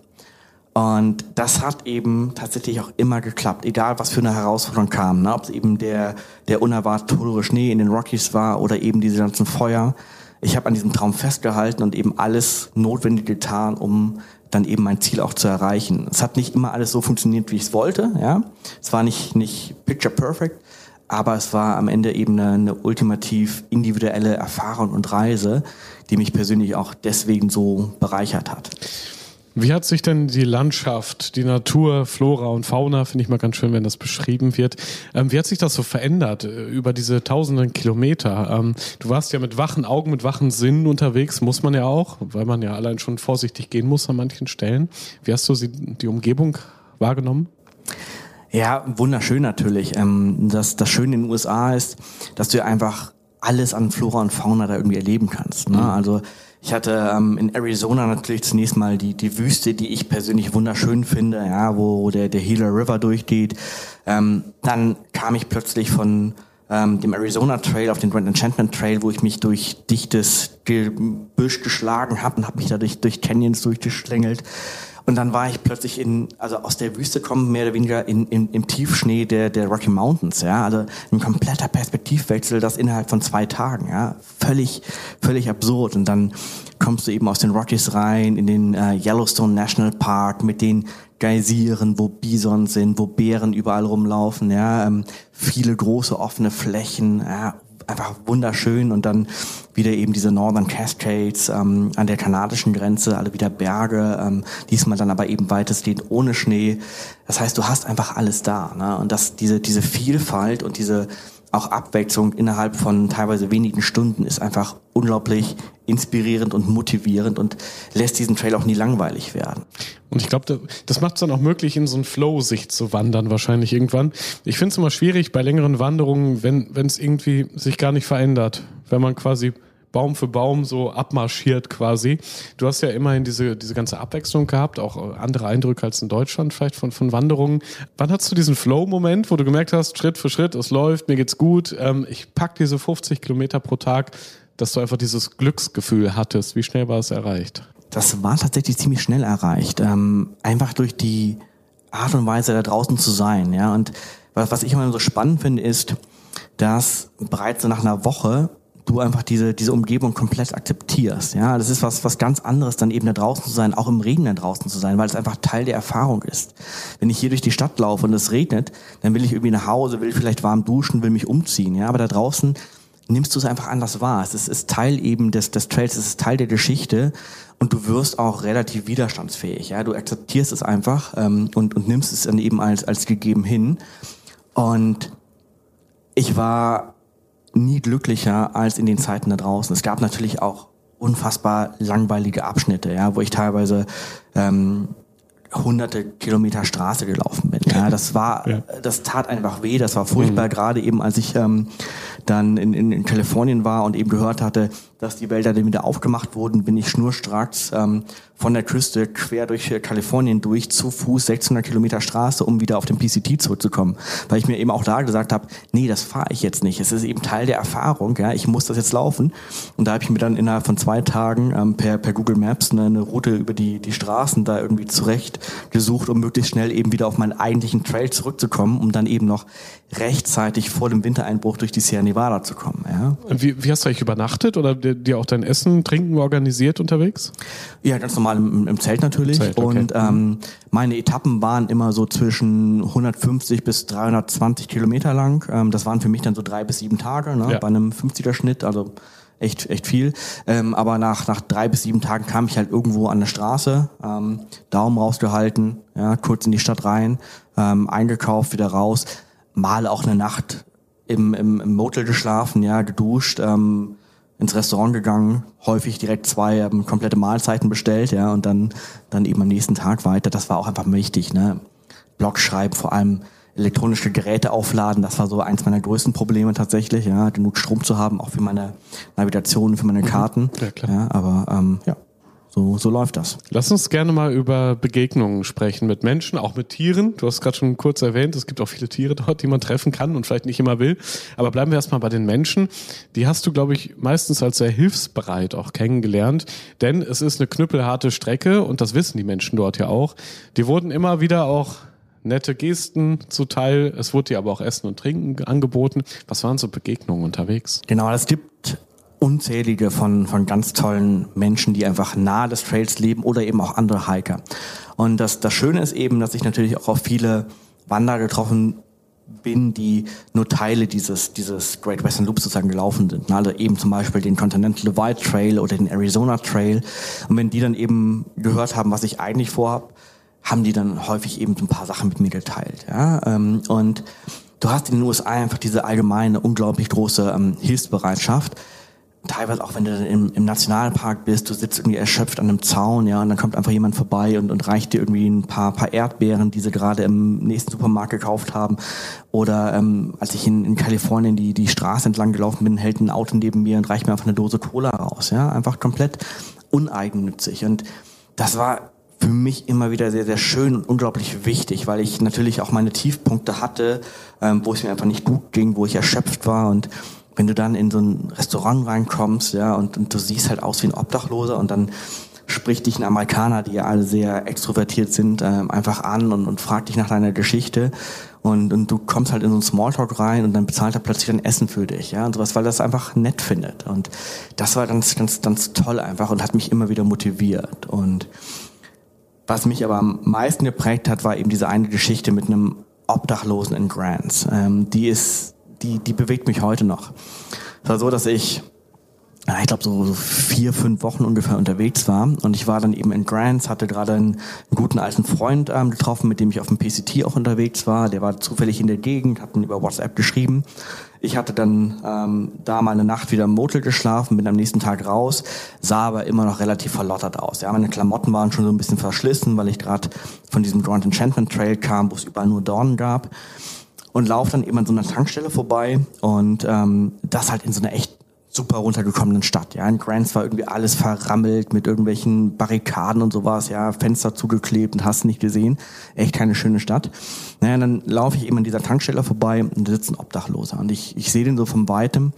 Und das hat eben tatsächlich auch immer geklappt, egal was für eine Herausforderung kam, ne? Ob es eben der unerwartet hohe Schnee in den Rockies war oder eben diese ganzen Feuer. Ich habe an diesem Traum festgehalten und eben alles Notwendige getan, um dann eben mein Ziel auch zu erreichen. Es hat nicht immer alles so funktioniert, wie ich es wollte, ja. Es war nicht picture perfect, aber es war am Ende eben eine ultimativ individuelle Erfahrung und Reise, die mich persönlich auch deswegen so bereichert hat. Wie hat sich denn die Landschaft, die Natur, Flora und Fauna, finde ich mal ganz schön, wenn das beschrieben wird, wie hat sich das so verändert über diese tausenden Kilometer? Du warst ja mit wachen Augen, mit wachen Sinnen unterwegs, muss man ja auch, weil man ja allein schon vorsichtig gehen muss an manchen Stellen. Wie hast du die Umgebung wahrgenommen? Ja, wunderschön natürlich. Das Schöne in den USA ist, dass du ja einfach alles an Flora und Fauna da irgendwie erleben kannst. Ne? Also ich hatte in Arizona natürlich zunächst mal die Wüste, die ich persönlich wunderschön finde, ja, wo der Gila River durchgeht. Dann kam ich plötzlich von dem Arizona Trail auf den Grand Enchantment Trail, wo ich mich durch dichtes Gebüsch geschlagen habe und habe mich da durch Canyons durchgeschlängelt. Und dann war ich plötzlich aus der Wüste kommen, mehr oder weniger im Tiefschnee der Rocky Mountains, ja. Also ein kompletter Perspektivwechsel, das innerhalb von 2 Tagen, ja. Völlig absurd. Und dann kommst du eben aus den Rockies rein, in den Yellowstone National Park mit den Geysiren, wo Bison sind, wo Bären überall rumlaufen, ja. Viele große offene Flächen, ja. Einfach wunderschön und dann wieder eben diese Northern Cascades an der kanadischen Grenze, alle wieder Berge, diesmal dann aber eben weitestgehend ohne Schnee. Das heißt, du hast einfach alles da, ne? Und diese Vielfalt und diese auch Abwechslung innerhalb von teilweise wenigen Stunden ist einfach unglaublich inspirierend und motivierend und lässt diesen Trail auch nie langweilig werden. Und ich glaube, das macht es dann auch möglich, in so einen Flow sich zu wandern wahrscheinlich irgendwann. Ich finde es immer schwierig bei längeren Wanderungen, wenn es irgendwie sich gar nicht verändert. Wenn man quasi Baum für Baum so abmarschiert quasi. Du hast ja immerhin diese ganze Abwechslung gehabt, auch andere Eindrücke als in Deutschland vielleicht von Wanderungen. Wann hattest du diesen Flow-Moment, wo du gemerkt hast, Schritt für Schritt, es läuft, mir geht's gut, ich pack diese 50 Kilometer pro Tag, dass du einfach dieses Glücksgefühl hattest? Wie schnell war es erreicht? Das war tatsächlich ziemlich schnell erreicht. Einfach durch die Art und Weise, da draußen zu sein. Ja? Und was ich immer so spannend finde, ist, dass bereits so nach einer Woche du einfach diese Umgebung komplett akzeptierst. Ja, das ist was ganz anderes, dann eben da draußen zu sein, auch im Regen da draußen zu sein, weil es einfach Teil der Erfahrung ist. Wenn ich hier durch die Stadt laufe und es regnet, dann will ich irgendwie nach Hause, will vielleicht warm duschen, will mich umziehen. Ja, aber da draußen nimmst du es einfach anders wahr. Es ist Teil eben des Trails, es ist Teil der Geschichte und du wirst auch relativ widerstandsfähig. Ja, du akzeptierst es einfach und nimmst es dann eben als gegeben hin. Und ich war nie glücklicher als in den Zeiten da draußen. Es gab natürlich auch unfassbar langweilige Abschnitte, ja, wo ich teilweise hunderte Kilometer Straße gelaufen bin. Ja, das tat einfach weh, das war furchtbar, gerade eben als ich dann in Kalifornien war und eben gehört hatte, dass die Wälder dann wieder aufgemacht wurden, bin ich schnurstracks von der Küste quer durch Kalifornien durch, zu Fuß 600 Kilometer Straße, um wieder auf den PCT zurückzukommen. Weil ich mir eben auch da gesagt habe, nee, das fahre ich jetzt nicht. Es ist eben Teil der Erfahrung, ja, ich muss das jetzt laufen. Und da habe ich mir dann innerhalb von 2 Tagen per Google Maps eine Route über die Straßen da irgendwie zurecht gesucht, um möglichst schnell eben wieder auf meinen eigentlichen Trail zurückzukommen, um dann eben noch rechtzeitig vor dem Wintereinbruch durch die Sierra Nevada zu kommen. Ja. Wie hast du eigentlich übernachtet oder dir auch dein Essen, Trinken organisiert unterwegs? Ja, ganz normal im Zelt natürlich. Zelt, okay. Und meine Etappen waren immer so zwischen 150 bis 320 Kilometer lang. Das waren für mich dann so 3 bis 7 Tage, ne? Ja. Bei einem 50er Schnitt, also echt viel. Aber nach 3 bis 7 Tagen kam ich halt irgendwo an der Straße, Daumen rausgehalten, ja, kurz in die Stadt rein, eingekauft, wieder raus, mal auch eine Nacht im Motel geschlafen, ja, geduscht, ins Restaurant gegangen, häufig direkt 2 komplette Mahlzeiten bestellt, ja, und dann eben am nächsten Tag weiter. Das war auch einfach wichtig, ne? Blog schreiben, vor allem elektronische Geräte aufladen. Das war so eins meiner größten Probleme tatsächlich, ja, genug Strom zu haben, auch für meine Navigation, für meine Karten. Ja, klar. Ja, aber so läuft das. Lass uns gerne mal über Begegnungen sprechen mit Menschen, auch mit Tieren. Du hast gerade schon kurz erwähnt, es gibt auch viele Tiere dort, die man treffen kann und vielleicht nicht immer will. Aber bleiben wir erstmal bei den Menschen. Die hast du, glaube ich, meistens als sehr hilfsbereit auch kennengelernt. Denn es ist eine knüppelharte Strecke und das wissen die Menschen dort ja auch. Die wurden immer wieder auch nette Gesten zuteil. Es wurde dir aber auch Essen und Trinken angeboten. Was waren so Begegnungen unterwegs? Genau, es gibt unzählige von ganz tollen Menschen, die einfach nahe des Trails leben oder eben auch andere Hiker. Und das Schöne ist eben, dass ich natürlich auch auf viele Wanderer getroffen bin, die nur Teile dieses Great Western Loop sozusagen gelaufen sind. Also eben zum Beispiel den Continental Divide Trail oder den Arizona Trail. Und wenn die dann eben gehört haben, was ich eigentlich vorhab, haben die dann häufig eben so ein paar Sachen mit mir geteilt. Ja? Und du hast in den USA einfach diese allgemeine, unglaublich große Hilfsbereitschaft. Teilweise auch wenn du dann im Nationalpark bist, du sitzt irgendwie erschöpft an einem Zaun, ja, und dann kommt einfach jemand vorbei und reicht dir irgendwie ein paar Erdbeeren, die sie gerade im nächsten Supermarkt gekauft haben. Oder als ich in Kalifornien die Straße entlang gelaufen bin, hält ein Auto neben mir und reicht mir einfach eine Dose Cola raus, ja, einfach komplett uneigennützig. Und das war für mich immer wieder sehr, sehr schön und unglaublich wichtig, weil ich natürlich auch meine Tiefpunkte hatte, wo es mir einfach nicht gut ging, wo ich erschöpft war. Und wenn du dann in so ein Restaurant reinkommst, ja, und du siehst halt aus wie ein Obdachloser und dann spricht dich ein Amerikaner, die ja alle sehr extrovertiert sind, einfach an und fragt dich nach deiner Geschichte und du kommst halt in so einen Smalltalk rein und dann bezahlt er plötzlich ein Essen für dich, ja, und sowas, weil er das einfach nett findet. Und das war ganz, ganz, ganz toll einfach und hat mich immer wieder motiviert. Und was mich aber am meisten geprägt hat, war eben diese eine Geschichte mit einem Obdachlosen in Grants. Die bewegt mich heute noch. Es war so, dass ich glaube so 4-5 Wochen ungefähr unterwegs war und ich war dann eben in Grants, hatte gerade einen guten alten Freund getroffen, mit dem ich auf dem PCT auch unterwegs war. Der war zufällig in der Gegend, hat dann über WhatsApp geschrieben. Ich hatte dann da mal eine Nacht wieder im Motel geschlafen, bin am nächsten Tag raus, sah aber immer noch relativ verlottert aus. Ja, meine Klamotten waren schon so ein bisschen verschlissen, weil ich gerade von diesem Grand Enchantment Trail kam, wo es überall nur Dornen gab. Und laufe dann eben an so einer Tankstelle vorbei und das halt in so einer echt super runtergekommenen Stadt. Ja, in Grants war irgendwie alles verrammelt mit irgendwelchen Barrikaden und sowas, ja, Fenster zugeklebt und hast nicht gesehen. Echt keine schöne Stadt. Naja, dann laufe ich eben an dieser Tankstelle vorbei und da sitzt ein Obdachloser. Und ich sehe den so von Weitem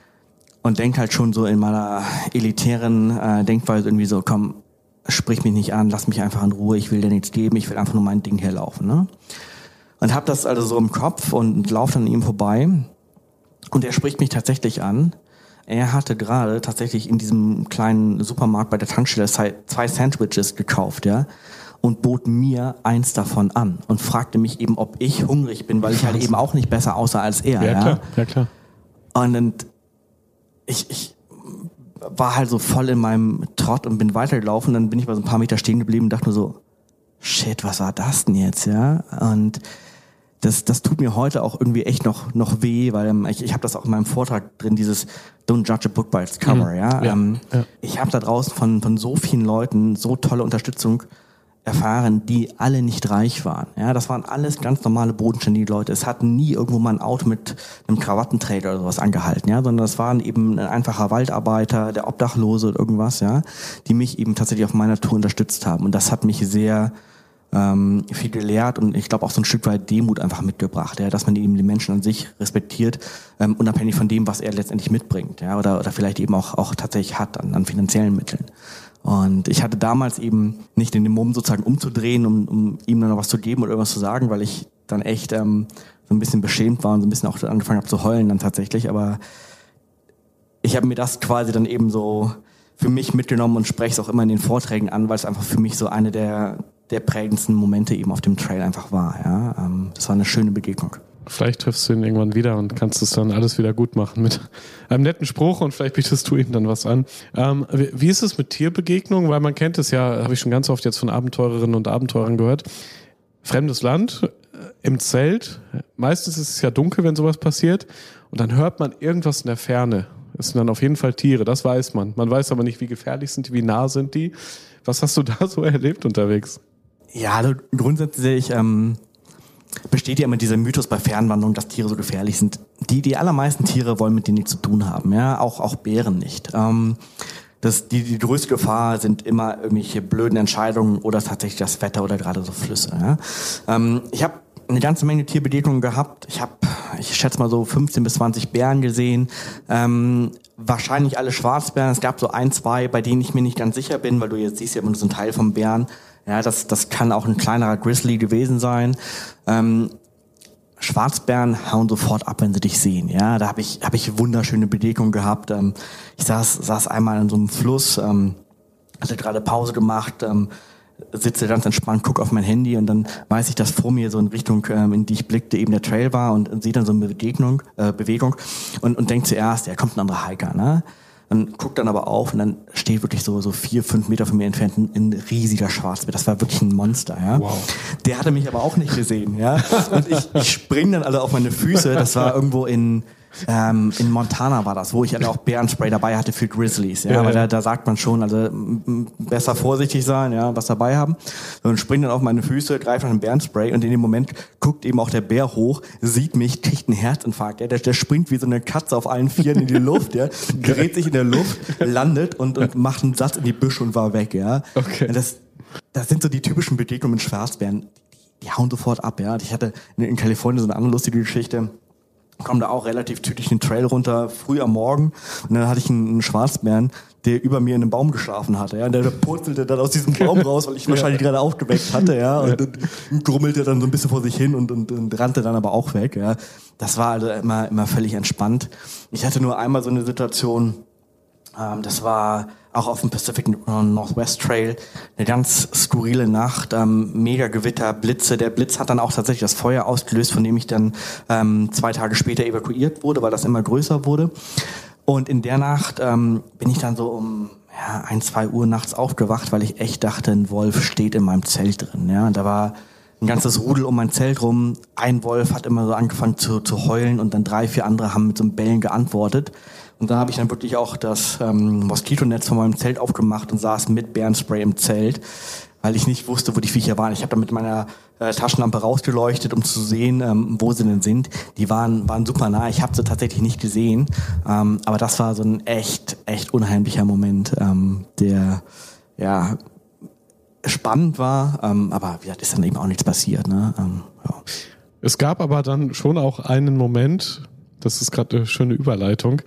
und denke halt schon so in meiner elitären Denkweise irgendwie so, komm, sprich mich nicht an, lass mich einfach in Ruhe, ich will dir nichts geben, ich will einfach nur mein Ding herlaufen, ne? Und hab das also so im Kopf und laufe an ihm vorbei und er spricht mich tatsächlich an. Er hatte gerade tatsächlich in diesem kleinen Supermarkt bei der Tankstelle 2 Sandwiches gekauft, ja, und bot mir eins davon an und fragte mich eben, ob ich hungrig bin, weil ich halt eben auch nicht besser aussah als er. Ja, klar. Und ich war halt so voll in meinem Trott und bin weitergelaufen. Dann bin ich mal so ein paar Meter stehen geblieben und dachte nur so, shit, was war das denn jetzt, ja? Und das tut mir heute auch irgendwie echt noch weh, weil ich habe das auch in meinem Vortrag drin, dieses Don't judge a book by its cover, ja. Ich habe da draußen von so vielen Leuten so tolle Unterstützung erfahren, die alle nicht reich waren. Ja, das waren alles ganz normale, bodenständige Leute. Es hat nie irgendwo mal ein Auto mit einem Krawattenträger oder sowas angehalten, ja, sondern das waren eben ein einfacher Waldarbeiter, der Obdachlose oder irgendwas, ja, die mich eben tatsächlich auf meiner Tour unterstützt haben. Und das hat mich sehr viel gelehrt und ich glaube auch so ein Stück weit Demut einfach mitgebracht, ja, dass man eben den Menschen an sich respektiert, unabhängig von dem, was er letztendlich mitbringt, ja, oder vielleicht eben auch tatsächlich hat an finanziellen Mitteln. Und ich hatte damals eben nicht in den Mumm sozusagen umzudrehen, um ihm dann noch was zu geben oder irgendwas zu sagen, weil ich dann echt so ein bisschen beschämt war und so ein bisschen auch angefangen habe zu heulen dann tatsächlich, aber ich habe mir das quasi dann eben so für mich mitgenommen und spreche es auch immer in den Vorträgen an, weil es einfach für mich so eine der prägendsten Momente eben auf dem Trail einfach war. Ja, das war eine schöne Begegnung. Vielleicht triffst du ihn irgendwann wieder und kannst es dann alles wieder gut machen mit einem netten Spruch und vielleicht bietest du ihm dann was an. Wie ist es mit Tierbegegnungen? Weil man kennt es ja, habe ich schon ganz oft jetzt von Abenteurerinnen und Abenteurern gehört. Fremdes Land, im Zelt. Meistens ist es ja dunkel, wenn sowas passiert. Und dann hört man irgendwas in der Ferne. Es sind dann auf jeden Fall Tiere, das weiß man. Man weiß aber nicht, wie gefährlich sind die, wie nah sind die. Was hast du da so erlebt unterwegs? Ja, also grundsätzlich besteht ja immer dieser Mythos bei Fernwanderung, dass Tiere so gefährlich sind. Die allermeisten Tiere wollen mit denen nichts zu tun haben, ja, auch Bären nicht. Die größte Gefahr sind immer irgendwelche blöden Entscheidungen oder tatsächlich das Wetter oder gerade so Flüsse. Ja. Ich habe eine ganze Menge Tierbegegnungen gehabt. Ich schätze mal so 15 bis 20 Bären gesehen. Wahrscheinlich alle Schwarzbären. Es gab so 1, 2, bei denen ich mir nicht ganz sicher bin, weil du jetzt siehst ja immer so einen Teil vom Bären. Ja, das kann auch ein kleinerer Grizzly gewesen sein. Schwarzbären hauen sofort ab, wenn sie dich sehen. Ja, da hab ich wunderschöne Begegnungen gehabt. Ich saß einmal in so einem Fluss, hatte gerade Pause gemacht, sitze ganz entspannt, gucke auf mein Handy und dann weiß ich, dass vor mir so in Richtung, in die ich blickte, eben der Trail war und sehe dann so eine Bewegung und denke zuerst, ja, kommt ein anderer Hiker, ne? Und guckt dann aber auf und dann steht wirklich so 4, 5 Meter von mir entfernt ein riesiger Schwarzbär. Das war wirklich ein Monster, ja. Wow. Der hatte mich aber auch nicht gesehen, ja. Und ich spring dann alle auf meine Füße. Das war irgendwo in Montana war das, wo ich halt auch Bärenspray dabei hatte für Grizzlies, ja. Aber da sagt man schon, also besser vorsichtig sein, ja, was dabei haben. Und spring dann auf meine Füße, greife nach dem Bärenspray und in dem Moment guckt eben auch der Bär hoch, sieht mich, kriegt einen Herzinfarkt, ja. Der springt wie so eine Katze auf allen Vieren in die Luft, ja. Gerät sich in der Luft, landet und macht einen Satz in die Büsche und war weg, ja. Okay. Das sind so die typischen Begegnungen mit Schwarzbären. Die hauen sofort ab, ja. Ich hatte in Kalifornien so eine andere lustige Geschichte. Komme da auch relativ zügig den Trail runter, früh am Morgen. Und dann hatte ich einen Schwarzbären, der über mir in einem Baum geschlafen hatte. Ja, und der purzelte dann aus diesem Baum raus, weil ich ihn wahrscheinlich gerade aufgeweckt hatte. Ja, und grummelte dann so ein bisschen vor sich hin und rannte dann aber auch weg. Ja, das war also immer völlig entspannt. Ich hatte nur einmal so eine Situation. Das war auch auf dem Pacific Northwest Trail, eine ganz skurrile Nacht, mega Gewitter, Blitze. Der Blitz hat dann auch tatsächlich das Feuer ausgelöst, von dem ich dann 2 Tage später evakuiert wurde, weil das immer größer wurde. Und in der Nacht bin ich dann so um 1, 2 Uhr nachts aufgewacht, weil ich echt dachte, ein Wolf steht in meinem Zelt drin. Ja, und da war ein ganzes Rudel um mein Zelt rum. Ein Wolf hat immer so angefangen zu heulen und dann 3, 4 andere haben mit so einem Bellen geantwortet. Und da habe ich dann wirklich auch das Moskitonetz von meinem Zelt aufgemacht und saß mit Bärenspray im Zelt, weil ich nicht wusste, wo die Viecher waren. Ich habe dann mit meiner Taschenlampe rausgeleuchtet, um zu sehen, wo sie denn sind. Die waren super nah. Ich habe sie tatsächlich nicht gesehen. Aber das war so ein echt unheimlicher Moment, der ja spannend war. Aber wie gesagt, ist dann eben auch nichts passiert. Ne? Ja. Es gab aber dann schon auch einen Moment, das ist gerade eine schöne Überleitung,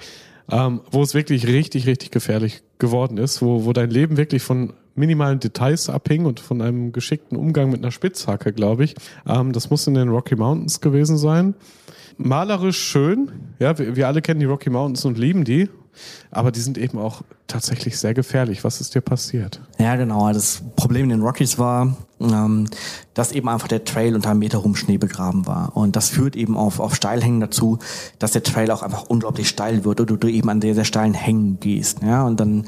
wo es wirklich richtig, richtig gefährlich geworden ist, wo dein Leben wirklich von minimalen Details abhing und von einem geschickten Umgang mit einer Spitzhacke, glaube ich. Das muss in den Rocky Mountains gewesen sein. Malerisch schön, ja, wir alle kennen die Rocky Mountains und lieben die, aber die sind eben auch tatsächlich sehr gefährlich. Was ist dir passiert? Ja, genau. Das Problem in den Rockies war, dass eben einfach der Trail unter 1 Meter rum Schnee begraben war. Und das führt eben auf Steilhängen dazu, dass der Trail auch einfach unglaublich steil wird und du eben an sehr, sehr steilen Hängen gehst. Ja, und dann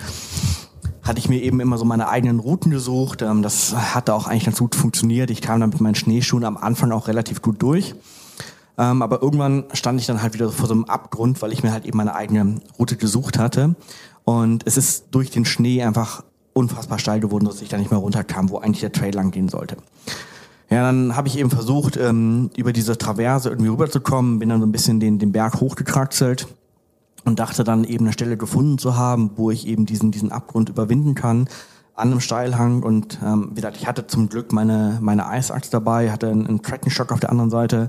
hatte ich mir eben immer so meine eigenen Routen gesucht. Das hatte auch eigentlich ganz gut funktioniert. Ich kam dann mit meinen Schneeschuhen am Anfang auch relativ gut durch. Aber irgendwann stand ich dann halt wieder vor so einem Abgrund, weil ich mir halt eben meine eigene Route gesucht hatte. Und es ist durch den Schnee einfach unfassbar steil geworden, dass ich da nicht mehr runterkam, wo eigentlich der Trail lang gehen sollte. Ja, dann habe ich eben versucht, über diese Traverse irgendwie rüberzukommen, bin dann so ein bisschen den Berg hochgekraxelt und dachte dann eben eine Stelle gefunden zu haben, wo ich eben diesen Abgrund überwinden kann, an einem Steilhang. Und wie gesagt, ich hatte zum Glück meine Eisachs dabei, hatte einen Tracking-Stock auf der anderen Seite,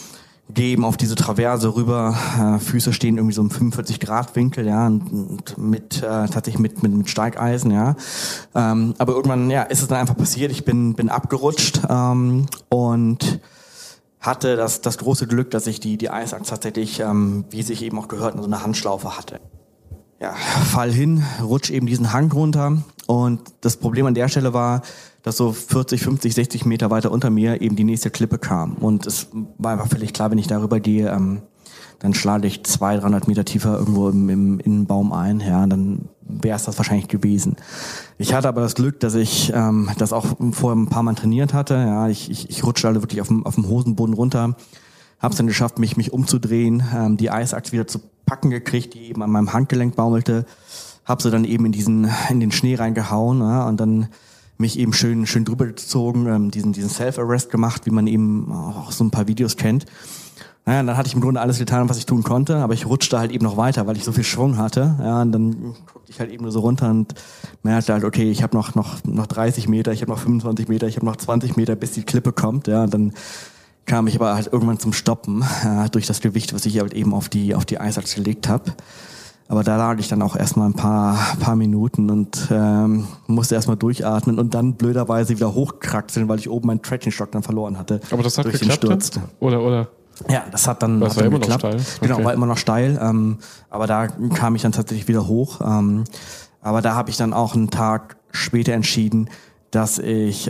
gehe eben auf diese Traverse rüber, Füße stehen irgendwie so im 45-Grad-Winkel, ja, und tatsächlich mit Steigeisen, ja. Aber irgendwann, ja, ist es dann einfach passiert. Ich bin abgerutscht und hatte das große Glück, dass ich die Eisachs tatsächlich, wie sich eben auch gehört, so eine Handschlaufe hatte. Ja, fall hin, rutsch eben diesen Hang runter und das Problem an der Stelle war, dass so 40, 50, 60 Meter weiter unter mir eben die nächste Klippe kam. Und es war einfach völlig klar, wenn ich darüber gehe, dann schlage ich 200, 300 Meter tiefer irgendwo im Innenbaum ein. Ja, dann wäre es das wahrscheinlich gewesen. Ich hatte aber das Glück, dass ich das auch vorher ein paar Mal trainiert hatte. Ja, ich rutschte alle wirklich auf dem Hosenboden runter. Hab's dann geschafft, mich umzudrehen, die Eisachs wieder zu packen gekriegt, die eben an meinem Handgelenk baumelte. Hab sie dann eben in den Schnee reingehauen, ja, und dann mich eben schön drüber gezogen, diesen Self-Arrest gemacht, wie man eben auch so ein paar Videos kennt. Naja, dann hatte ich im Grunde alles getan, was ich tun konnte, aber ich rutschte halt eben noch weiter, weil ich so viel Schwung hatte. Ja, und dann guckte ich halt eben nur so runter und merkte halt, okay, ich habe noch 30 Meter, ich habe noch 25 Meter, ich habe noch 20 Meter, bis die Klippe kommt. Ja, und dann kam ich aber halt irgendwann zum Stoppen, durch das Gewicht, was ich halt eben auf die Eisachse gelegt habe. Aber da lag ich dann auch erstmal ein paar Minuten und musste erstmal durchatmen und dann blöderweise wieder hochkraxeln, weil ich oben meinen Trekking-Stock dann verloren hatte. Aber das hat durch geklappt den Sturz. dann? Oder? Ja, das hat dann, das war immer noch steil. Genau, Okay. war immer noch steil. Aber da kam ich dann tatsächlich wieder hoch. Aber da habe ich dann auch einen Tag später entschieden, dass ich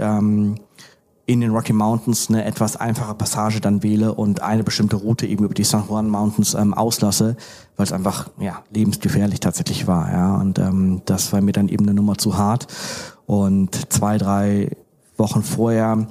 in den Rocky Mountains eine etwas einfache Passage dann wähle und eine bestimmte Route eben über die San Juan Mountains auslasse, weil es einfach lebensgefährlich tatsächlich war. Ja, und das war mir dann eben eine Nummer zu hart. Und 2-3 Wochen vorher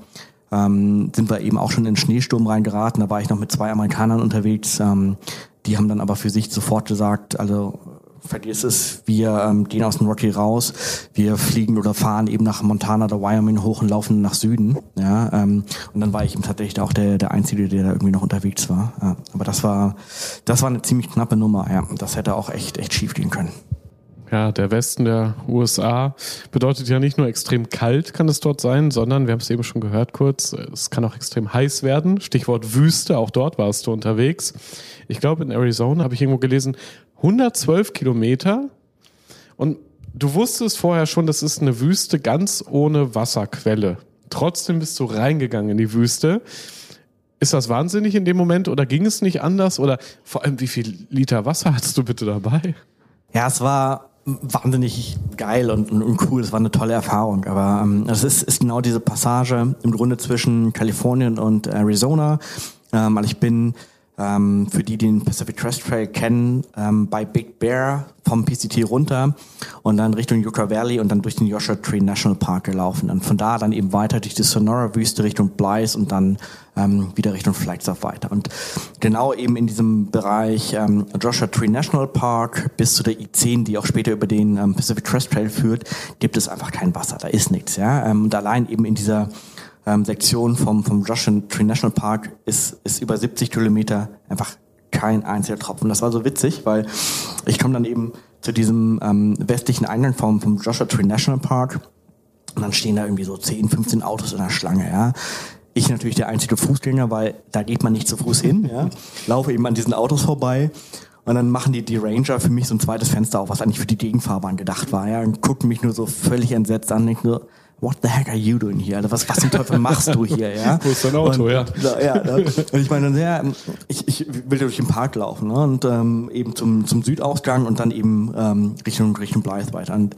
sind wir eben auch schon in den Schneesturm reingeraten. Da war ich noch mit 2 Amerikanern unterwegs. Die haben dann aber für sich sofort gesagt, also vergiss es, wir gehen aus dem Rocky raus, wir fliegen oder fahren eben nach Montana oder Wyoming hoch und laufen nach Süden. Ja, und dann war ich eben tatsächlich auch der Einzige, der da irgendwie noch unterwegs war. Ja, aber das war eine ziemlich knappe Nummer. Ja, das hätte auch echt schief gehen können. Ja, der Westen der USA bedeutet ja nicht nur extrem kalt kann es dort sein, sondern, wir haben es eben schon gehört kurz, es kann auch extrem heiß werden. Stichwort Wüste, auch dort warst du unterwegs. Ich glaube, in Arizona habe ich irgendwo gelesen, 112 Kilometer. Und du wusstest vorher schon, das ist eine Wüste ganz ohne Wasserquelle. Trotzdem bist du reingegangen in die Wüste. Ist das wahnsinnig in dem Moment oder ging es nicht anders? Oder vor allem, wie viel Liter Wasser hattest du bitte dabei? Ja, es war wahnsinnig geil und cool. Es war eine tolle Erfahrung. Aber es ist genau diese Passage im Grunde zwischen Kalifornien und Arizona. Also ich bin für die den Pacific Crest Trail kennen, bei Big Bear vom PCT runter und dann Richtung Yucca Valley und dann durch den Joshua Tree National Park gelaufen. Und von da dann eben weiter durch die Sonora-Wüste Richtung Blythe und dann wieder Richtung Flagstaff weiter. Und genau eben in diesem Bereich Joshua Tree National Park bis zu der I-10, die auch später über den Pacific Crest Trail führt, gibt es einfach kein Wasser. Da ist nichts. Ja? Und allein eben in dieser Sektion vom Joshua Tree National Park ist über 70 Kilometer einfach kein einziger Tropfen. Das war so witzig, weil ich komme dann eben zu diesem westlichen Eingang vom Joshua Tree National Park und dann stehen da irgendwie so 10, 15 Autos in der Schlange. Ja. Ich natürlich der einzige Fußgänger, weil da geht man nicht zu Fuß hin. Ja. Laufe eben an diesen Autos vorbei. Und dann machen die Ranger für mich so ein zweites Fenster auf, was eigentlich für die Gegenfahrbahn gedacht war. Ja, und gucken mich nur so völlig entsetzt an, denken nur, what the heck are you doing here? Also was zum Teufel machst du hier? Ja? Wo ist dein Auto, und, ja? Und ich meine, ich will durch den Park laufen, ne? Und eben zum Südausgang und dann eben Richtung Blythe weiter. Und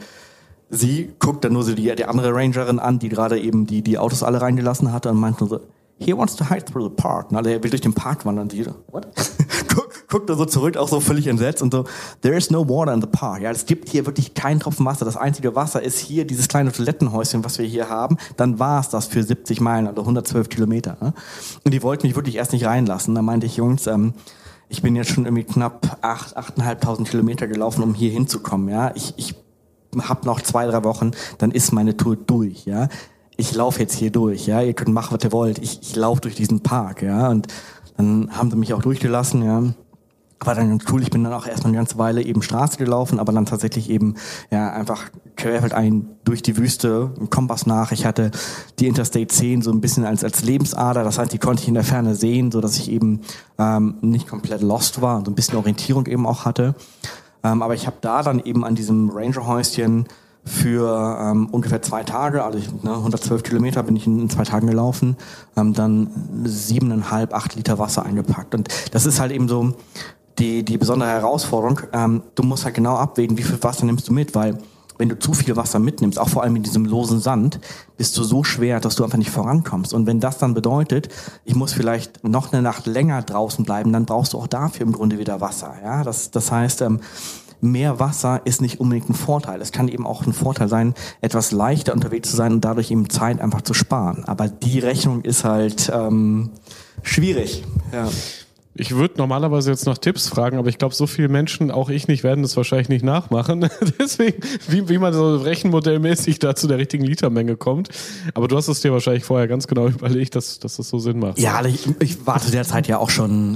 sie guckt dann nur so die andere Rangerin an, die gerade eben die Autos alle reingelassen hatte und meint nur so, he wants to hike through the park. Also er will durch den Park wandern. Und die so, what? Guckt da so zurück, auch so völlig entsetzt und so, there is no water in the park. Ja, es gibt hier wirklich keinen Tropfen Wasser. Das einzige Wasser ist hier dieses kleine Toilettenhäuschen, was wir hier haben. Dann war es das für 70 Meilen, also 112 Kilometer. Ne? Und die wollten mich wirklich erst nicht reinlassen. Da meinte ich, Jungs, ich bin jetzt schon irgendwie knapp 8.500 Kilometer gelaufen, um hier hinzukommen. Ja, ich habe noch 2-3 Wochen, dann ist meine Tour durch. Ja, ich laufe jetzt hier durch. Ja, ihr könnt machen, was ihr wollt. Ich laufe durch diesen Park. Ja, und dann haben sie mich auch durchgelassen. Ja. War dann ganz cool, ich bin dann auch erstmal eine ganze Weile eben Straße gelaufen, aber dann tatsächlich eben einfach querfeldein durch die Wüste, einen Kompass nach. Ich hatte die Interstate 10 so ein bisschen als Lebensader, das heißt, die konnte ich in der Ferne sehen, so dass ich eben nicht komplett lost war und so ein bisschen Orientierung eben auch hatte. Aber ich habe da dann eben an diesem Rangerhäuschen für ungefähr 2 Tage, also 112 Kilometer bin ich in 2 Tagen gelaufen, dann 7,5, 8 Liter Wasser eingepackt. Und das ist halt eben so die besondere Herausforderung. Du musst halt genau abwägen, wie viel Wasser nimmst du mit, weil wenn du zu viel Wasser mitnimmst, auch vor allem in diesem losen Sand, bist du so schwer, dass du einfach nicht vorankommst. Und wenn das dann bedeutet, ich muss vielleicht noch eine Nacht länger draußen bleiben, dann brauchst du auch dafür im Grunde wieder Wasser. Ja, das heißt, mehr Wasser ist nicht unbedingt ein Vorteil. Es kann eben auch ein Vorteil sein, etwas leichter unterwegs zu sein und dadurch eben Zeit einfach zu sparen. Aber die Rechnung ist halt schwierig. Ja. Ich würde normalerweise jetzt nach Tipps fragen, aber ich glaube, so viele Menschen, auch ich nicht, werden das wahrscheinlich nicht nachmachen. Deswegen, wie man so rechenmodellmäßig da zu der richtigen Litermenge kommt. Aber du hast es dir wahrscheinlich vorher ganz genau überlegt, dass das so Sinn macht. Ja, ich war zu der Zeit ja auch schon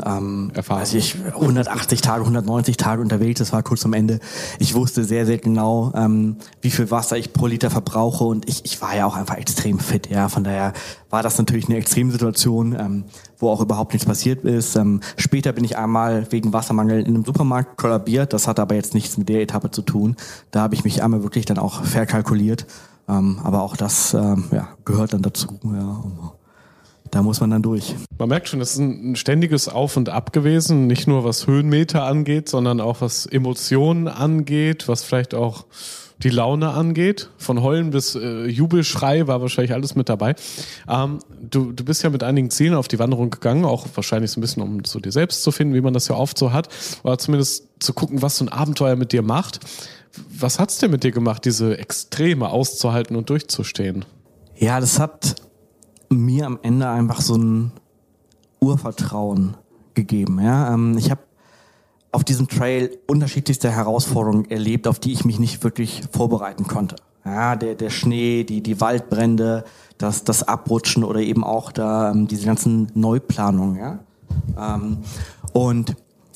180 Tage, 190 Tage unterwegs. Das war kurz am Ende. Ich wusste sehr, sehr genau, wie viel Wasser ich pro Liter verbrauche, und ich war ja auch einfach extrem fit. Ja, von daher war das natürlich eine Extremsituation, wo auch überhaupt nichts passiert ist. Später bin ich einmal wegen Wassermangel in einem Supermarkt kollabiert. Das hatte aber jetzt nichts mit der Etappe zu tun. Da habe ich mich einmal wirklich dann auch verkalkuliert. Aber auch das gehört dann dazu. Ja. Da muss man dann durch. Man merkt schon, es ist ein ständiges Auf und Ab gewesen. Nicht nur was Höhenmeter angeht, sondern auch was Emotionen angeht, was vielleicht auch die Laune angeht. Von Heulen bis Jubelschrei war wahrscheinlich alles mit dabei. Du bist ja mit einigen Zielen auf die Wanderung gegangen, auch wahrscheinlich so ein bisschen, um zu dir selbst zu finden, wie man das ja oft so hat, oder zumindest zu gucken, was so ein Abenteuer mit dir macht. Was hat's denn mit dir gemacht, diese Extreme auszuhalten und durchzustehen? Ja, das hat mir am Ende einfach so ein Urvertrauen gegeben. Ja? Ich habe auf diesem Trail unterschiedlichste Herausforderungen erlebt, auf die ich mich nicht wirklich vorbereiten konnte. Ja, der Schnee, die Waldbrände, das Abrutschen oder eben auch da diese ganzen Neuplanungen. Ja? Und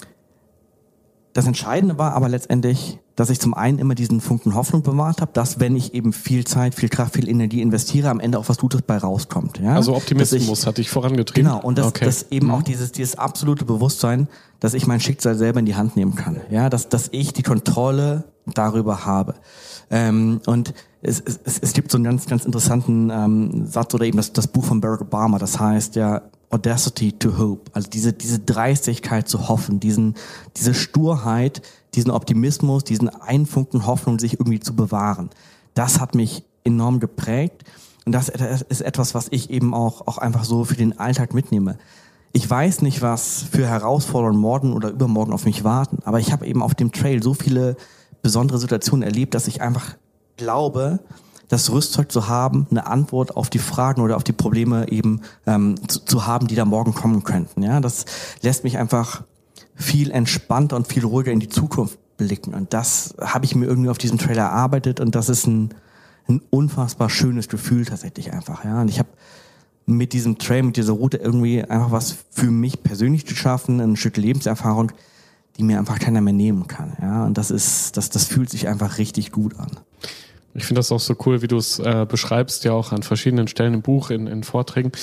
das Entscheidende war aber letztendlich, dass ich zum einen immer diesen Funken Hoffnung bewahrt habe, dass wenn ich eben viel Zeit, viel Kraft, viel Energie investiere, am Ende auch was Gutes bei rauskommt. Ja? Also Optimismus hat dich vorangetrieben. Genau, und das eben auch dieses absolute Bewusstsein, dass ich mein Schicksal selber in die Hand nehmen kann. Ja, dass ich die Kontrolle darüber habe. Und es gibt so einen ganz, ganz interessanten Satz oder eben das Buch von Barack Obama, das heißt ja Audacity to Hope, also diese Dreistigkeit zu hoffen, diese Sturheit, diesen Optimismus, diesen einen Funken Hoffnung, sich irgendwie zu bewahren. Das hat mich enorm geprägt, und das ist etwas, was ich eben auch einfach so für den Alltag mitnehme. Ich weiß nicht, was für Herausforderungen morgen oder übermorgen auf mich warten, aber ich habe eben auf dem Trail so viele besondere Situationen erlebt, dass ich einfach glaube, das Rüstzeug zu haben, eine Antwort auf die Fragen oder auf die Probleme eben zu haben, die da morgen kommen könnten. Ja, das lässt mich einfach viel entspannter und viel ruhiger in die Zukunft blicken. Und das habe ich mir irgendwie auf diesem Trail erarbeitet, und das ist ein unfassbar schönes Gefühl tatsächlich einfach. Ja, und ich habe mit diesem Trail, mit dieser Route irgendwie einfach was für mich persönlich geschaffen, ein Stück Lebenserfahrung, die mir einfach keiner mehr nehmen kann. Ja, und das fühlt sich einfach richtig gut an. Ich finde das auch so cool, wie du es beschreibst, ja auch an verschiedenen Stellen im Buch, in Vorträgen.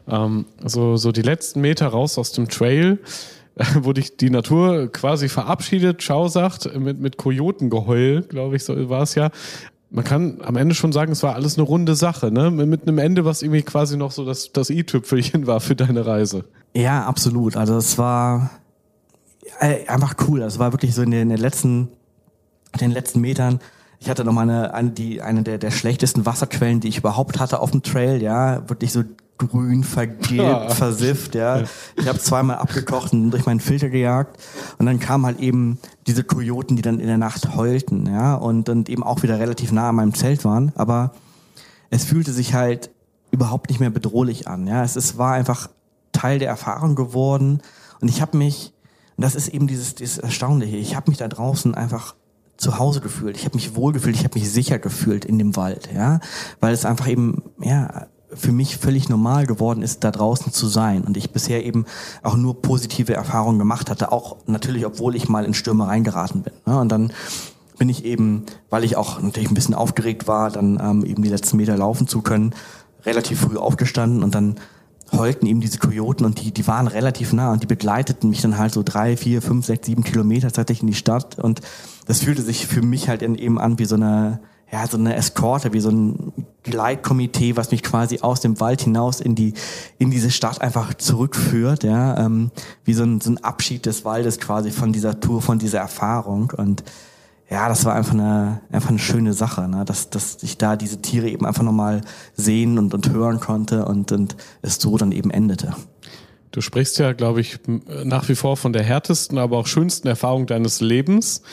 So die letzten Meter raus aus dem Trail, wo dich die Natur quasi verabschiedet, Ciao sagt, mit Kojotengeheul, glaube ich, so war es ja. Man kann am Ende schon sagen, es war alles eine runde Sache, ne? Mit einem Ende, was irgendwie quasi noch so das i-Tüpfelchen war für deine Reise. Ja, absolut. Also es war einfach cool. Es war wirklich so in den letzten Metern. Ich hatte noch mal eine der schlechtesten Wasserquellen, die ich überhaupt hatte auf dem Trail, ja, wirklich so grün, vergilbt, versifft, ja. Ich habe zweimal abgekocht und durch meinen Filter gejagt, und dann kamen halt eben diese Kojoten, die dann in der Nacht heulten, ja, und eben auch wieder relativ nah an meinem Zelt waren, aber es fühlte sich halt überhaupt nicht mehr bedrohlich an, ja. Es war einfach Teil der Erfahrung geworden, und ich habe mich, und das ist eben dieses Erstaunliche, ich habe mich da draußen einfach zu Hause gefühlt, ich habe mich wohl gefühlt, ich habe mich sicher gefühlt in dem Wald, ja, weil es einfach eben, ja, für mich völlig normal geworden ist, da draußen zu sein, und ich bisher eben auch nur positive Erfahrungen gemacht hatte, auch natürlich, obwohl ich mal in Stürme reingeraten bin, ne? Und dann bin ich eben, weil ich auch natürlich ein bisschen aufgeregt war, dann eben die letzten Meter laufen zu können, relativ früh aufgestanden, und dann heulten eben diese Kojoten, und die waren relativ nah, und die begleiteten mich dann halt so 3, 4, 5, 6, 7 Kilometer tatsächlich in die Stadt, und das fühlte sich für mich halt eben an wie so eine Eskorte, wie so ein Gleitkomitee, was mich quasi aus dem Wald hinaus in diese Stadt einfach zurückführt, ja, wie so ein Abschied des Waldes quasi von dieser Tour, von dieser Erfahrung. Und ja, das war einfach eine schöne Sache, ne, dass ich da diese Tiere eben einfach nochmal sehen und hören konnte, und es so dann eben endete. Du sprichst ja, glaube ich, nach wie vor von der härtesten, aber auch schönsten Erfahrung deines Lebens.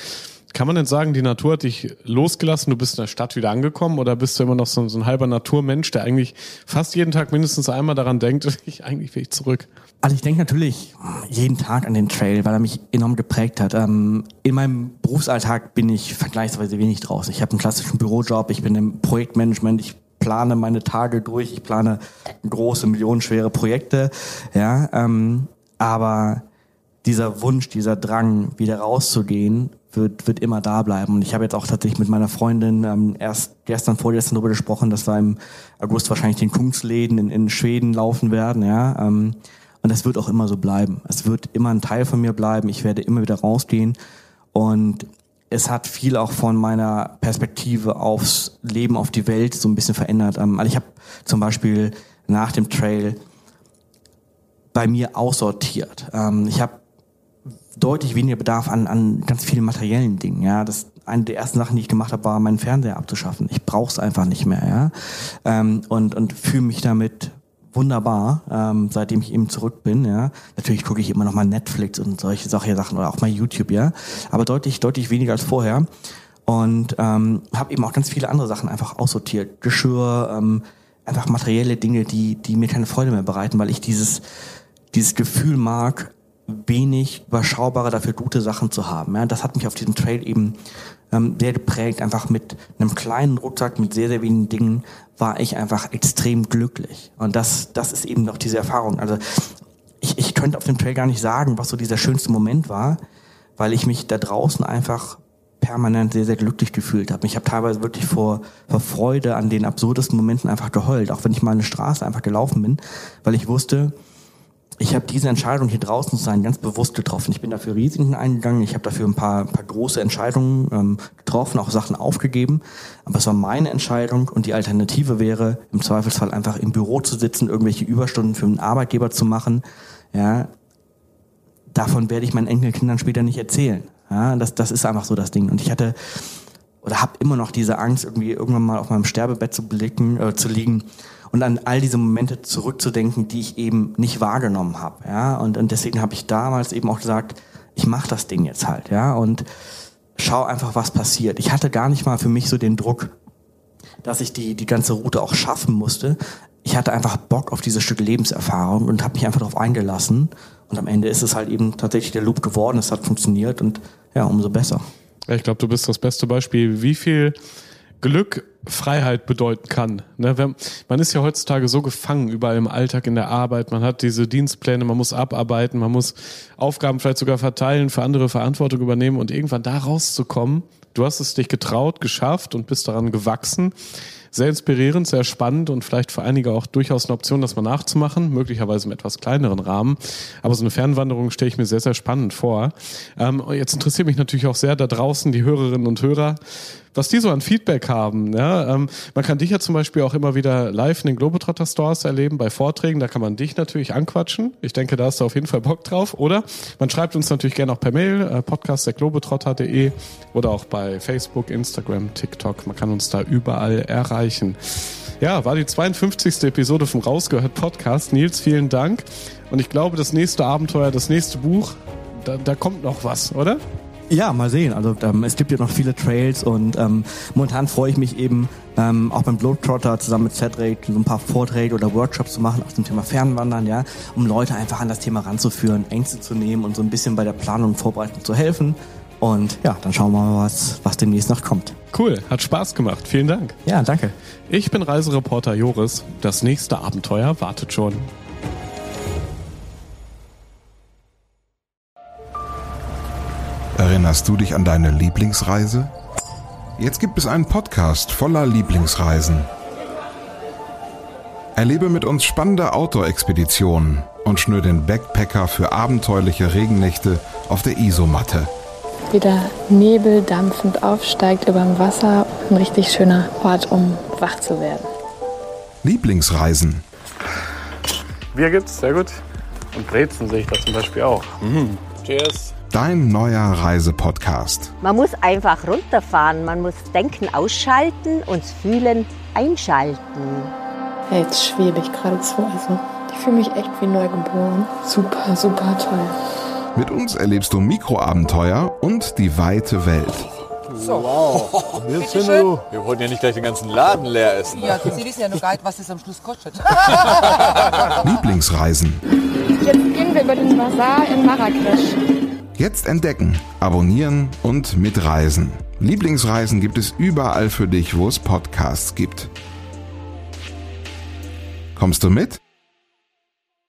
Kann man denn sagen, die Natur hat dich losgelassen, du bist in der Stadt wieder angekommen oder bist du immer noch so ein halber Naturmensch, der eigentlich fast jeden Tag mindestens einmal daran denkt, eigentlich will ich zurück? Also ich denke natürlich jeden Tag an den Trail, weil er mich enorm geprägt hat. In meinem Berufsalltag bin ich vergleichsweise wenig draußen. Ich habe einen klassischen Bürojob, ich bin im Projektmanagement, ich plane meine Tage durch, ich plane große, millionenschwere Projekte, ja, aber dieser Wunsch, dieser Drang, wieder rauszugehen, wird immer da bleiben. Und ich habe jetzt auch tatsächlich mit meiner Freundin erst vorgestern darüber gesprochen, dass wir im August wahrscheinlich den Kunstläden in Schweden laufen werden, ja. Und das wird auch immer so bleiben. Es wird immer ein Teil von mir bleiben. Ich werde immer wieder rausgehen. Und es hat viel auch von meiner Perspektive aufs Leben, auf die Welt so ein bisschen verändert. Also ich habe zum Beispiel nach dem Trail bei mir aussortiert. Ich habe deutlich weniger Bedarf an ganz vielen materiellen Dingen. Ja, das eine der ersten Sachen, die ich gemacht habe, war, meinen Fernseher abzuschaffen. Ich brauche es einfach nicht mehr. Ja, und fühle mich damit wunderbar, seitdem ich eben zurück bin. Ja, natürlich gucke ich immer noch mal Netflix und solche Sachen oder auch mal YouTube. Ja, aber deutlich weniger als vorher. Und habe eben auch ganz viele andere Sachen einfach aussortiert. Geschirr, einfach materielle Dinge, die mir keine Freude mehr bereiten, weil ich dieses Gefühl mag, wenig überschaubare, dafür gute Sachen zu haben. Ja, das hat mich auf diesem Trail eben sehr geprägt. Einfach mit einem kleinen Rucksack, mit sehr, sehr wenigen Dingen war ich einfach extrem glücklich. Und das ist eben noch diese Erfahrung. Also ich könnte auf dem Trail gar nicht sagen, was so dieser schönste Moment war, weil ich mich da draußen einfach permanent sehr, sehr glücklich gefühlt habe. Ich habe teilweise wirklich vor Freude an den absurdesten Momenten einfach geheult, auch wenn ich mal eine Straße einfach gelaufen bin, weil ich wusste, ich habe diese Entscheidung, hier draußen zu sein, ganz bewusst getroffen. Ich bin dafür Risiken eingegangen, ich habe dafür ein paar große Entscheidungen getroffen, auch Sachen aufgegeben. Aber es war meine Entscheidung und die Alternative wäre, im Zweifelsfall einfach im Büro zu sitzen, irgendwelche Überstunden für einen Arbeitgeber zu machen. Ja, davon werde ich meinen Enkelkindern später nicht erzählen. Ja, das ist einfach so das Ding. Und ich hatte oder habe immer noch diese Angst, irgendwie irgendwann mal auf meinem Sterbebett zu liegen und an all diese Momente zurückzudenken, die ich eben nicht wahrgenommen habe. Ja? Und deswegen habe ich damals eben auch gesagt, ich mache das Ding jetzt halt, ja, und schau einfach, was passiert. Ich hatte gar nicht mal für mich so den Druck, dass ich die ganze Route auch schaffen musste. Ich hatte einfach Bock auf dieses Stück Lebenserfahrung und habe mich einfach darauf eingelassen. Und am Ende ist es halt eben tatsächlich der Loop geworden, es hat funktioniert und ja, umso besser. Ja, ich glaube, du bist das beste Beispiel, wie viel Glück Freiheit bedeuten kann. Ne? Man ist ja heutzutage so gefangen, überall im Alltag, in der Arbeit. Man hat diese Dienstpläne, man muss abarbeiten, man muss Aufgaben vielleicht sogar verteilen, für andere Verantwortung übernehmen und irgendwann da rauszukommen. Du hast es dich getraut, geschafft und bist daran gewachsen. Sehr inspirierend, sehr spannend und vielleicht für einige auch durchaus eine Option, das mal nachzumachen, möglicherweise im etwas kleineren Rahmen. Aber so eine Fernwanderung stelle ich mir sehr, sehr spannend vor. Jetzt interessiert mich natürlich auch sehr da draußen, die Hörerinnen und Hörer, was die so an Feedback haben. Ja, man kann dich ja zum Beispiel auch immer wieder live in den Globetrotter Stores erleben, bei Vorträgen. Da kann man dich natürlich anquatschen. Ich denke, da hast du auf jeden Fall Bock drauf. Oder man schreibt uns natürlich gerne auch per Mail, podcast@globetrotter.de oder auch bei Facebook, Instagram, TikTok. Man kann uns da überall erreichen. Ja, war die 52. Episode vom Rausgehört Podcast. Nils, vielen Dank. Und ich glaube, das nächste Abenteuer, das nächste Buch, da kommt noch was, oder? Ja, mal sehen. Also es gibt ja noch viele Trails und momentan freue ich mich eben auch beim Globetrotter zusammen mit Cedric so ein paar Vorträge oder Workshops zu machen aus dem Thema Fernwandern, ja, um Leute einfach an das Thema ranzuführen, Ängste zu nehmen und so ein bisschen bei der Planung und Vorbereitung zu helfen. Und ja, dann schauen wir mal, was demnächst noch kommt. Cool, hat Spaß gemacht. Vielen Dank. Ja, danke. Ich bin Reisereporter Joris. Das nächste Abenteuer wartet schon. Erinnerst du dich an deine Lieblingsreise? Jetzt gibt es einen Podcast voller Lieblingsreisen. Erlebe mit uns spannende Outdoor-Expeditionen und schnür den Backpacker für abenteuerliche Regennächte auf der Isomatte. Wie der Nebel dampfend aufsteigt über dem Wasser. Ein richtig schöner Ort, um wach zu werden. Lieblingsreisen. Bier gibt's, sehr gut. Und Brezen sehe ich da zum Beispiel auch. Cheers. Dein neuer Reisepodcast. Man muss einfach runterfahren, man muss Denken ausschalten und Fühlen einschalten. Ja, jetzt schwebe ich geradezu. Also, ich fühle mich echt wie neugeboren. Super, super toll. Mit uns erlebst du Mikroabenteuer und die weite Welt. So. Wow. Bitte schön. Wir wollten ja nicht gleich den ganzen Laden leer essen. Ja, Sie wissen ja noch gar nicht, was das am Schluss kostet. Lieblingsreisen. Jetzt gehen wir über den Bazar in Marrakesch. Jetzt entdecken, abonnieren und mitreisen. Lieblingsreisen gibt es überall für dich, wo es Podcasts gibt. Kommst du mit?